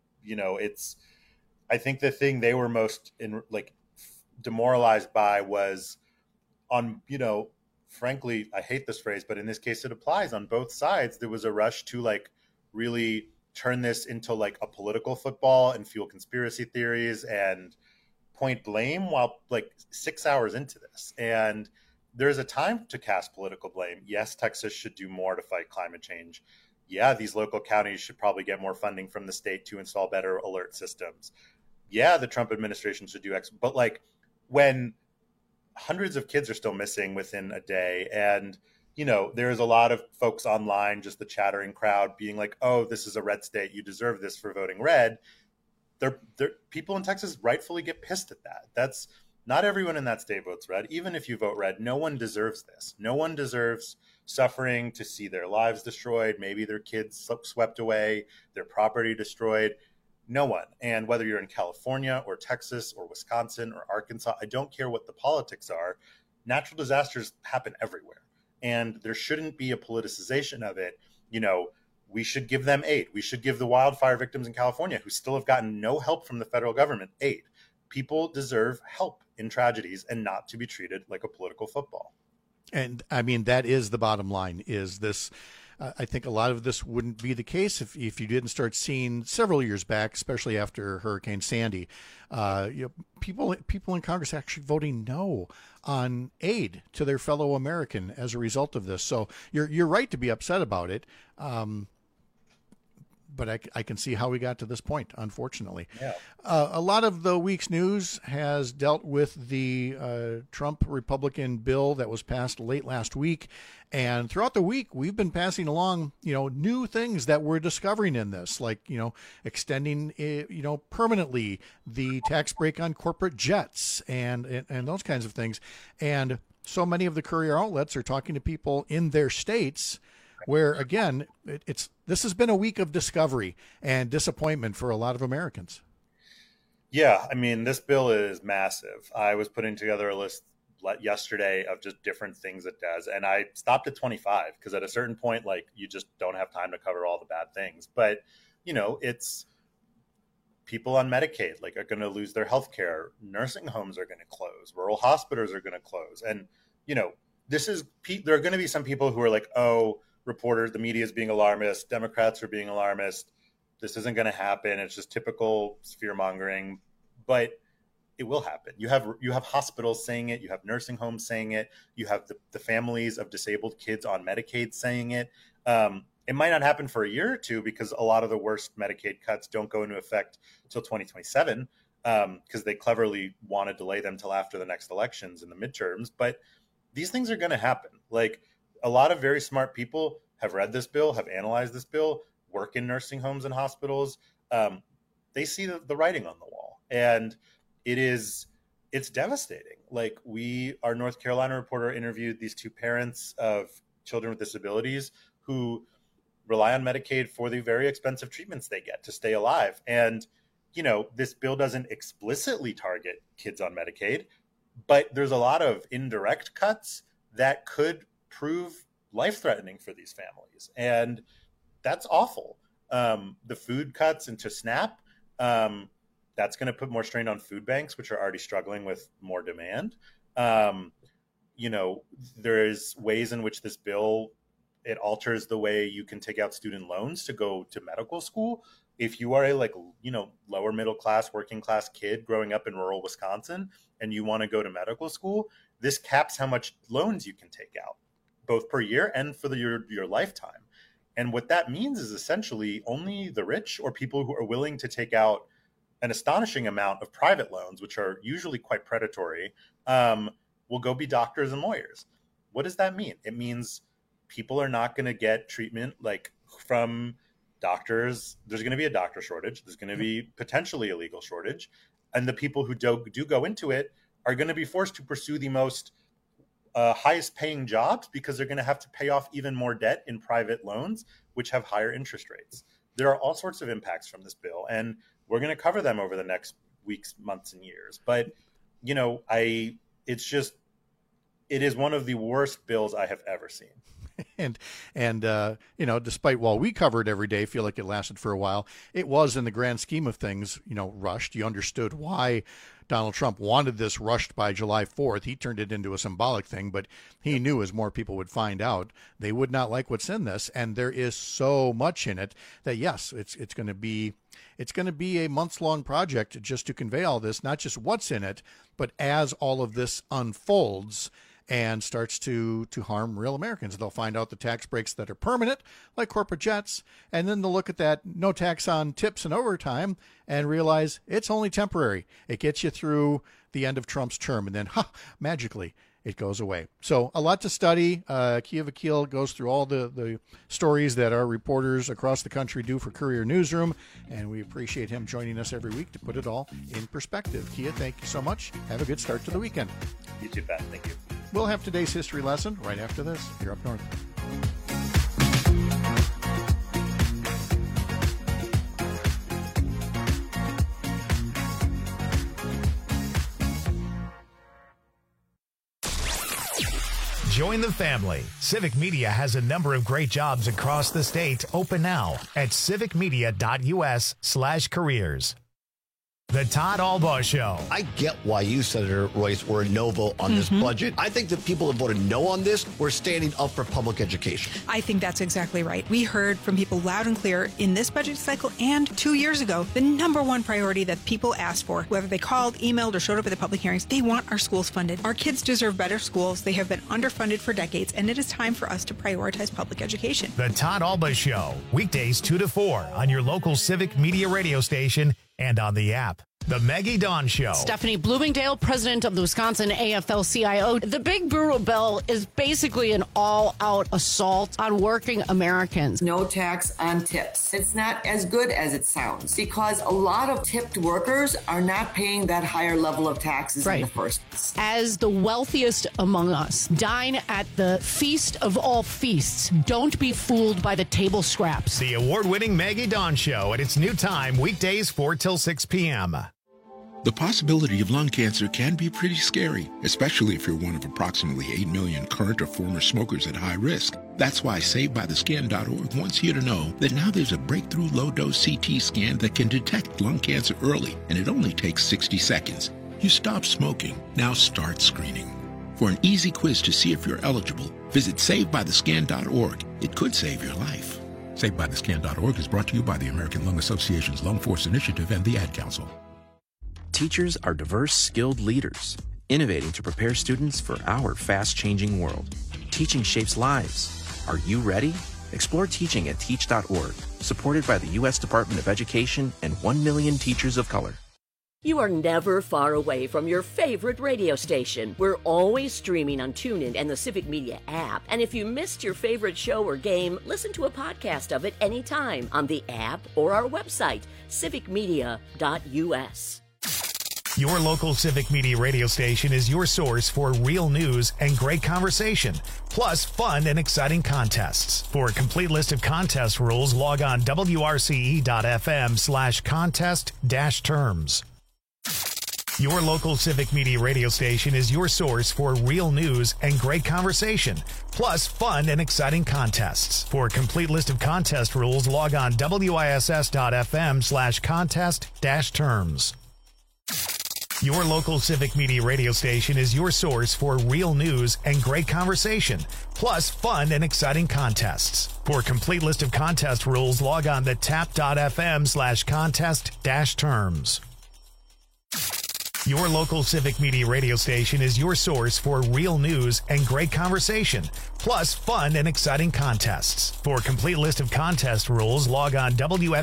I think the thing they were most demoralized by was on, you know, frankly, I hate this phrase, but in this case, it applies on both sides. There was a rush to like really turn this into like a political football and fuel conspiracy theories and point blame while like 6 hours into this. And there's a time to cast political blame. Yes, Texas should do more to fight climate change. Yeah, these local counties should probably get more funding from the state to install better alert systems. Yeah, the Trump administration should do X. But like, when hundreds of kids are still missing within a day, and you know, there's a lot of folks online, just the chattering crowd being like, oh, this is a red state, you deserve this for voting red. People in Texas rightfully get pissed at that. That's not everyone in that state votes red. Even if you vote red, no one deserves this. No one deserves suffering, to see their lives destroyed, maybe their kids swept away, their property destroyed. No one. And whether you're in California or Texas or Wisconsin or Arkansas, I don't care what the politics are, natural disasters happen everywhere. And there shouldn't be a politicization of it. You know, we should give them aid. We should give the wildfire victims in California, who still have gotten no help from the federal government, aid. People deserve help in tragedies and not to be treated like a political football. And I mean, that is the bottom line, is this I think a lot of this wouldn't be the case if you didn't start seeing several years back, especially after Hurricane Sandy, people in Congress actually voting no on aid to their fellow American as a result of this. So you're right to be upset about it. But I can see how we got to this point, unfortunately. Yeah. A lot of the week's news has dealt with the Trump Republican bill that was passed late last week. And throughout the week, we've been passing along, new things that we're discovering in this, like, extending, permanently the tax break on corporate jets and those kinds of things. And so many of the Courier outlets are talking to people in their states where, again, this has been a week of discovery and disappointment for a lot of Americans. Yeah, I mean, this bill is massive. I was putting together a list yesterday of just different things it does, and I stopped at 25 because at a certain point, you just don't have time to cover all the bad things. But, it's people on Medicaid, are going to lose their health care. Nursing homes are going to close. Rural hospitals are going to close. And, there are going to be some people who are like, oh, reporters, the media is being alarmist, Democrats are being alarmist, this isn't going to happen, it's just typical fear mongering. But it will happen. You have hospitals saying it, you have nursing homes saying it, you have the families of disabled kids on Medicaid saying it. It might not happen for a year or two because a lot of the worst Medicaid cuts don't go into effect until 2027 because they cleverly want to delay them till after the next elections and the midterms. But these things are going to happen. A lot of very smart people have read this bill, have analyzed this bill, work in nursing homes and hospitals. They see the writing on the wall, and it's devastating. Our North Carolina reporter interviewed these two parents of children with disabilities who rely on Medicaid for the very expensive treatments they get to stay alive. And, this bill doesn't explicitly target kids on Medicaid, but there's a lot of indirect cuts that could prove life-threatening for these families. And that's awful. The food cuts into SNAP, that's going to put more strain on food banks, which are already struggling with more demand. There's ways in which this bill, it alters the way you can take out student loans to go to medical school. If you are a lower middle class, working class kid growing up in rural Wisconsin and you want to go to medical school, this caps how much loans you can take out, both per year and for your lifetime. And what that means is essentially only the rich or people who are willing to take out an astonishing amount of private loans, which are usually quite predatory, will go be doctors and lawyers. What does that mean? It means people are not going to get treatment from doctors. There's going to be a doctor shortage. There's going to be potentially a legal shortage. And the people who do go into it are going to be forced to pursue the most highest paying jobs because they're going to have to pay off even more debt in private loans, which have higher interest rates. There are all sorts of impacts from this bill, and we're going to cover them over the next weeks, months, and years. But, it is one of the worst bills I have ever seen. And despite while we covered every day, feel like it lasted for a while, it was in the grand scheme of things, rushed. You understood why Donald Trump wanted this rushed by July 4th. He turned it into a symbolic thing, but he knew as more people would find out, they would not like what's in this. And there is so much in it that, yes, it's going to be a months-long project just to convey all this, not just what's in it, but as all of this unfolds and starts to harm real Americans. They'll find out the tax breaks that are permanent, like corporate jets, and then they'll look at that no tax on tips and overtime and realize it's only temporary. It gets you through the end of Trump's term, and then, magically, it goes away. So a lot to study. Kia Vakil goes through all the stories that our reporters across the country do for Courier Newsroom, and we appreciate him joining us every week to put it all in perspective. Kia, thank you so much. Have a good start to the weekend. You too, Pat. Thank you. We'll have today's history lesson right after this. You're up north. Join the family. Civic Media has a number of great jobs across the state open now at civicmedia.us/careers. The Todd Albaugh Show. I get why you, Senator Royce, were no vote on this budget. I think that people that voted no on this were standing up for public education. I think that's exactly right. We heard from people loud and clear in this budget cycle and 2 years ago, the number one priority that people asked for, whether they called, emailed, or showed up at the public hearings, they want our schools funded. Our kids deserve better schools. They have been underfunded for decades, and it is time for us to prioritize public education. The Todd Albaugh Show, weekdays 2 to 4 on your local Civic Media radio station and on the app. The Maggie Dawn Show. Stephanie Bloomingdale, president of the Wisconsin AFL-CIO. The Big Brutal Bill is basically an all-out assault on working Americans. No tax on tips. It's not as good as it sounds because a lot of tipped workers are not paying that higher level of taxes in the first place. As the wealthiest among us, dine at the feast of all feasts. Don't be fooled by the table scraps. The award-winning Maggie Dawn Show at its new time, weekdays 4 till 6 p.m. The possibility of lung cancer can be pretty scary, especially if you're one of approximately 8 million current or former smokers at high risk. That's why SaveByTheScan.org wants you to know that now there's a breakthrough low-dose CT scan that can detect lung cancer early, and it only takes 60 seconds. You stop smoking, now start screening. For an easy quiz to see if you're eligible, visit SaveByTheScan.org. It could save your life. SaveByTheScan.org is brought to you by the American Lung Association's Lung Force Initiative and the Ad Council. Teachers are diverse, skilled leaders, innovating to prepare students for our fast-changing world. Teaching shapes lives. Are you ready? Explore teaching at teach.org, supported by the U.S. Department of Education and 1 million teachers of color. You are never far away from your favorite radio station. We're always streaming on TuneIn and the Civic Media app. And if you missed your favorite show or game, listen to a podcast of it anytime on the app or our website, civicmedia.us. Your local Civic Media radio station is your source for real news and great conversation, plus fun and exciting contests. For a complete list of contest rules, log on wrce.fm/contest-terms. Your local Civic Media radio station is your source for real news and great conversation, plus fun and exciting contests. For a complete list of contest rules, log on wisse.fm/contest-terms. Your local Civic Media radio station is your source for real news and great conversation, plus fun and exciting contests. For a complete list of contest rules, log on to tap.fm/contest-terms. Your local Civic Media radio station is your source for real news and great conversation, plus fun and exciting contests. For a complete list of contest rules, log on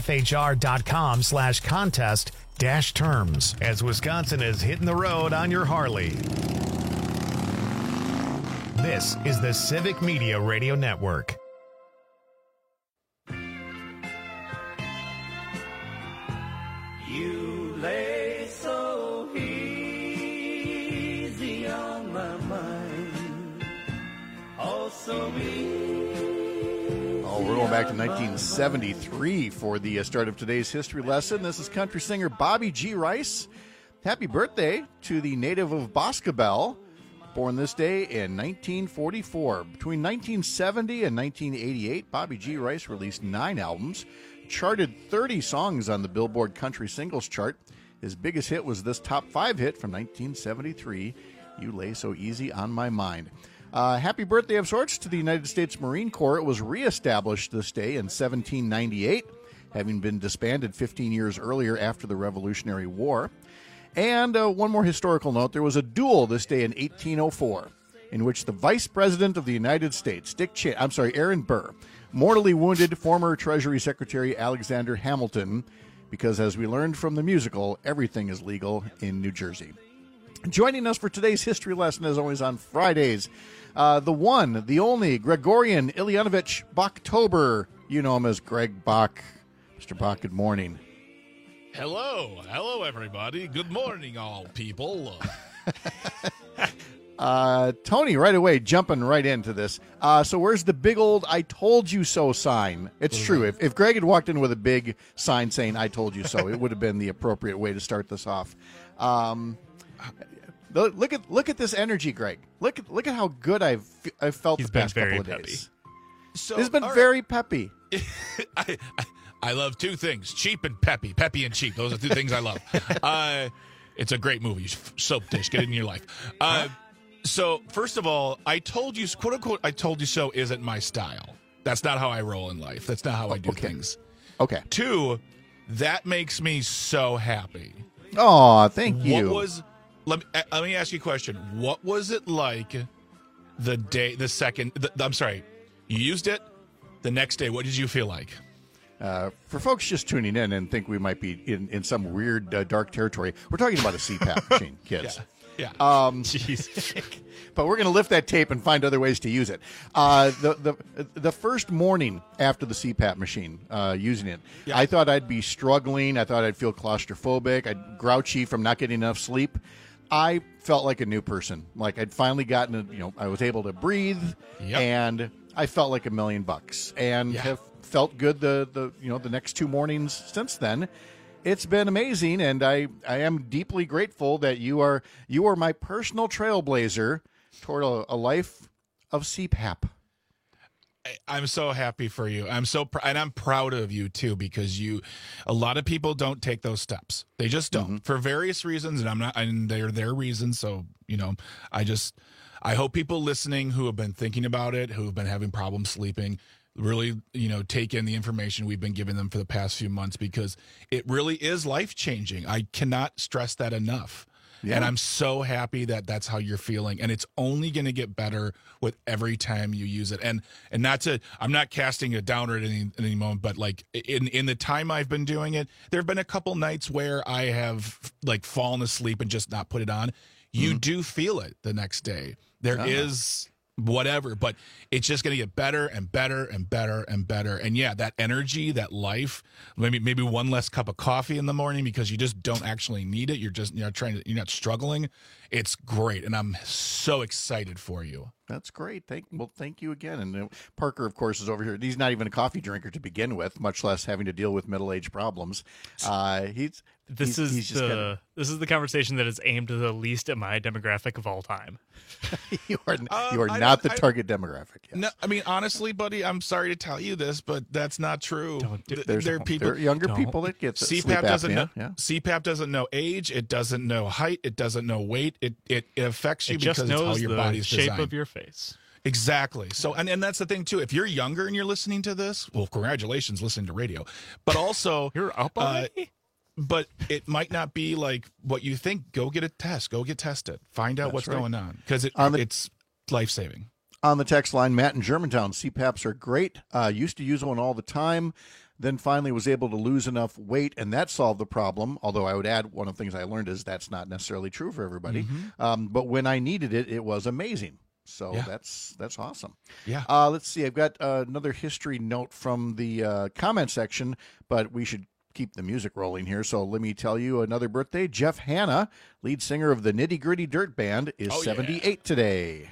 wfhr.com/contest-terms. As Wisconsin is hitting the road on your Harley. This is the Civic Media Radio Network. You lay so easy on my mind, also we're going back to 1973 for the start of today's history lesson. This is country singer Bobby G. Rice. Happy birthday to the native of Boscobel, born this day in 1944. Between 1970 and 1988, Bobby G. Rice released 9 albums, charted 30 songs on the Billboard Country Singles Chart. His biggest hit was this top 5 hit from 1973, You Lay So Easy on My Mind. Happy birthday of sorts to the United States Marine Corps. It was reestablished this day in 1798, having been disbanded 15 years earlier after the Revolutionary War. And one more historical note, there was a duel this day in 1804 in which the Vice President of the United States, Aaron Burr, mortally wounded former Treasury Secretary Alexander Hamilton, because as we learned from the musical, everything is legal in New Jersey. Joining us for today's history lesson, as always on Fridays, the one, the only, Gregorian Ilyanovich Bachtober. You know him as Greg Bach. Mr. Bach, good morning. Hello, everybody. Good morning, all people. Tony, right away, jumping right into this. So where's the big old I told you so sign? It's true. If Greg had walked in with a big sign saying I told you so, it would have been the appropriate way to start this off. Look at this energy, Greg. Look at how good I've felt the past couple of days. So, it's been very peppy. I love two things: cheap and peppy. Peppy and cheap. Those are two things I love. It's a great movie. Soap dish. Get it in your life. So first of all, I told you, quote unquote, I told you so isn't my style. That's not how I roll in life. That's not how I do things. Okay. 2, that makes me so happy. Oh, thank you. Let me ask you a question. What was it like you used it, the next day, what did you feel like? For folks just tuning in and think we might be in some weird dark territory, we're talking about a CPAP machine, kids. Yeah. Jeez. But we're going to lift that tape and find other ways to use it. The first morning after the CPAP machine, using it, I thought I'd be struggling. I thought I'd feel claustrophobic. I'd grouchy from not getting enough sleep. I felt like a new person. Like I'd finally gotten, I was able to breathe, and I felt like $1 million, and have felt good the next 2 mornings since then. It's been amazing, and I am deeply grateful that you are my personal trailblazer toward a life of CPAP. I'm so happy for you. And I'm proud of you too, because a lot of people don't take those steps. They just don't for various reasons, and they're their reasons. So, I hope people listening who have been thinking about it, who have been having problems sleeping, really, take in the information we've been giving them for the past few months, because it really is life-changing. I cannot stress that enough. Yeah. And I'm so happy that that's how you're feeling. And it's only going to get better with every time you use it. And I'm not casting a downer at any moment, but like in the time I've been doing it, there have been a couple nights where I have like fallen asleep and just not put it on. You do feel it the next day. There is whatever, but it's just going to get better and better and better and better. And yeah, that energy, that life, maybe one less cup of coffee in the morning because you just don't actually need it. You're not struggling. It's great. And I'm so excited for you. That's great. Thank you again. And Parker, of course, is over here. He's not even a coffee drinker to begin with, much less having to deal with middle-age problems. This is the conversation that is aimed the least at my demographic of all time. you are not the target demographic. Yes. No, I mean, honestly, buddy, I'm sorry to tell you this, but that's not true. There are younger people that get CPAP doesn't know. Yeah. CPAP doesn't know age. It doesn't know height. It doesn't know weight. It affects you because it's how your body's shape designed. Of your face. Exactly. So, and that's the thing too. If you're younger and you're listening to this, well, congratulations, listening to radio. But also, you're up already. But it might not be like what you think. Go get a test. Go get tested. Find out what's going on, because it's life-saving. On the text line, Matt in Germantown, CPAPs are great. Used to use one all the time. Then finally was able to lose enough weight, and that solved the problem. Although I would add, one of the things I learned is that's not necessarily true for everybody. But when I needed it, it was amazing. So that's awesome. Yeah. Let's see. I've got another history note from the comment section, but we should keep the music rolling here. So let me tell you another birthday. Jeff Hanna, lead singer of the Nitty Gritty Dirt Band, is 78 today.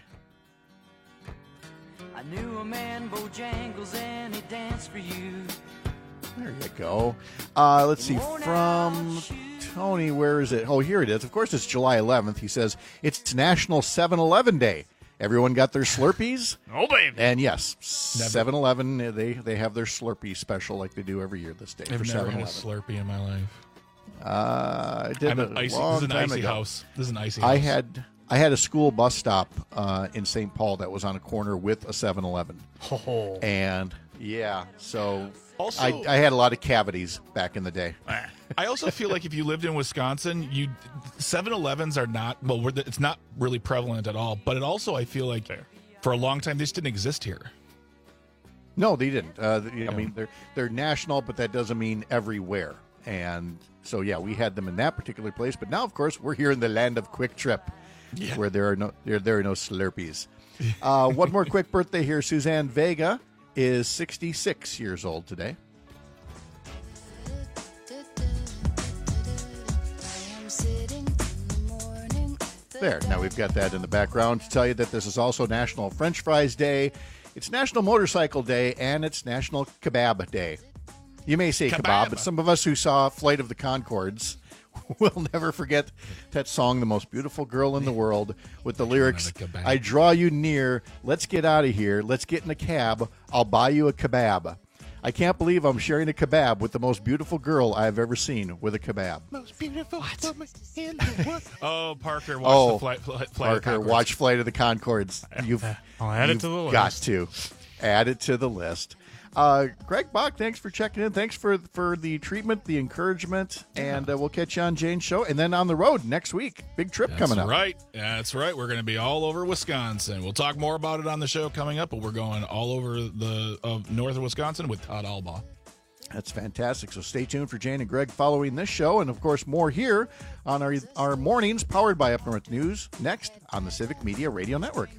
I knew a man, Bojangles, and he danced for you. There you go. Let's see. From Tony, where is it? Oh, here it is. Of course, it's July 11th. He says, it's National 7-Eleven Day. Everyone got their Slurpees? Oh, baby. And yes, 7-Eleven, they have their Slurpee special like they do every year this day. I've for never 7-Eleven. had a Slurpee in my life. I did this is an icy house. This is an icy house. I had a school bus stop in St. Paul that was on a corner with a 7-Eleven. Oh. And, yeah, so also, I had a lot of cavities back in the day. I also feel like if you lived in Wisconsin, 7-Elevens are not, it's not really prevalent at all. But it also, I feel like for a long time, this didn't exist here. No, they didn't. I mean, they're national, but that doesn't mean everywhere. And so, yeah, we had them in that particular place. But now, of course, we're here in the land of Quick Trip, where there are no Slurpees. One more quick birthday here. Suzanne Vega is 66 years old today. There. Now we've got that in the background to tell you that this is also National French Fries Day. It's National Motorcycle Day, and it's National Kebab Day. You may say kebab, but some of us who saw Flight of the Conchords will never forget that song, The Most Beautiful Girl in the World, with the lyrics, I draw you near, let's get out of here, let's get in a cab, I'll buy you a kebab. I can't believe I'm sharing a kebab with the most beautiful girl I've ever seen with a kebab. Most beautiful woman in the world. Oh, Parker, watch the flight Parker, watch Flight of the Conchords. I'll add it to the list. Got to add it to the list. Greg Bach, thanks for checking in. Thanks for the treatment, the encouragement, and we'll catch you on Jane's show. And then on the road next week. Big trip coming up. That's right. We're going to be all over Wisconsin. We'll talk more about it on the show coming up, but we're going all over the north of Wisconsin with Todd Albaugh. That's fantastic. So stay tuned for Jane and Greg following this show, and of course more here on our mornings powered by Up North News next on the Civic Media Radio Network.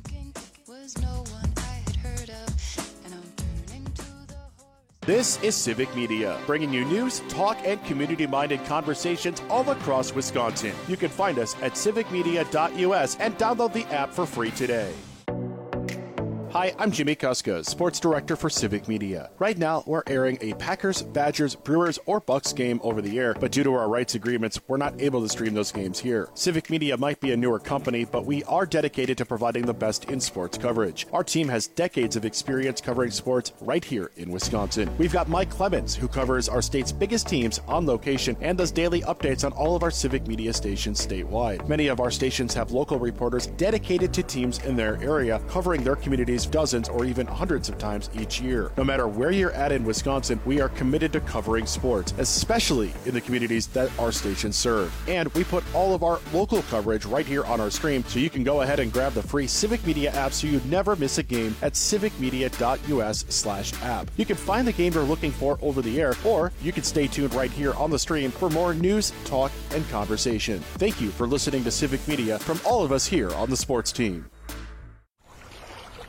This is Civic Media, bringing you news, talk, and community-minded conversations all across Wisconsin. You can find us at civicmedia.us and download the app for free today. Hi, I'm Jimmy Kuska, Sports Director for Civic Media. Right now, we're airing a Packers, Badgers, Brewers, or Bucks game over the air, but due to our rights agreements, we're not able to stream those games here. Civic Media might be a newer company, but we are dedicated to providing the best in sports coverage. Our team has decades of experience covering sports right here in Wisconsin. We've got Mike Clemens, who covers our state's biggest teams on location and does daily updates on all of our Civic Media stations statewide. Many of our stations have local reporters dedicated to teams in their area, covering their communities dozens or even hundreds of times each year. No matter where you're at in Wisconsin, we are committed to covering sports, especially in the communities that our stations serve. And we put all of our local coverage right here on our stream, so you can go ahead and grab the free Civic Media app so you never miss a game at civicmedia.us/app. You can find the game you're looking for over the air, or you can stay tuned right here on the stream for more news, talk, and conversation. Thank you for listening to Civic Media from all of us here on the sports team.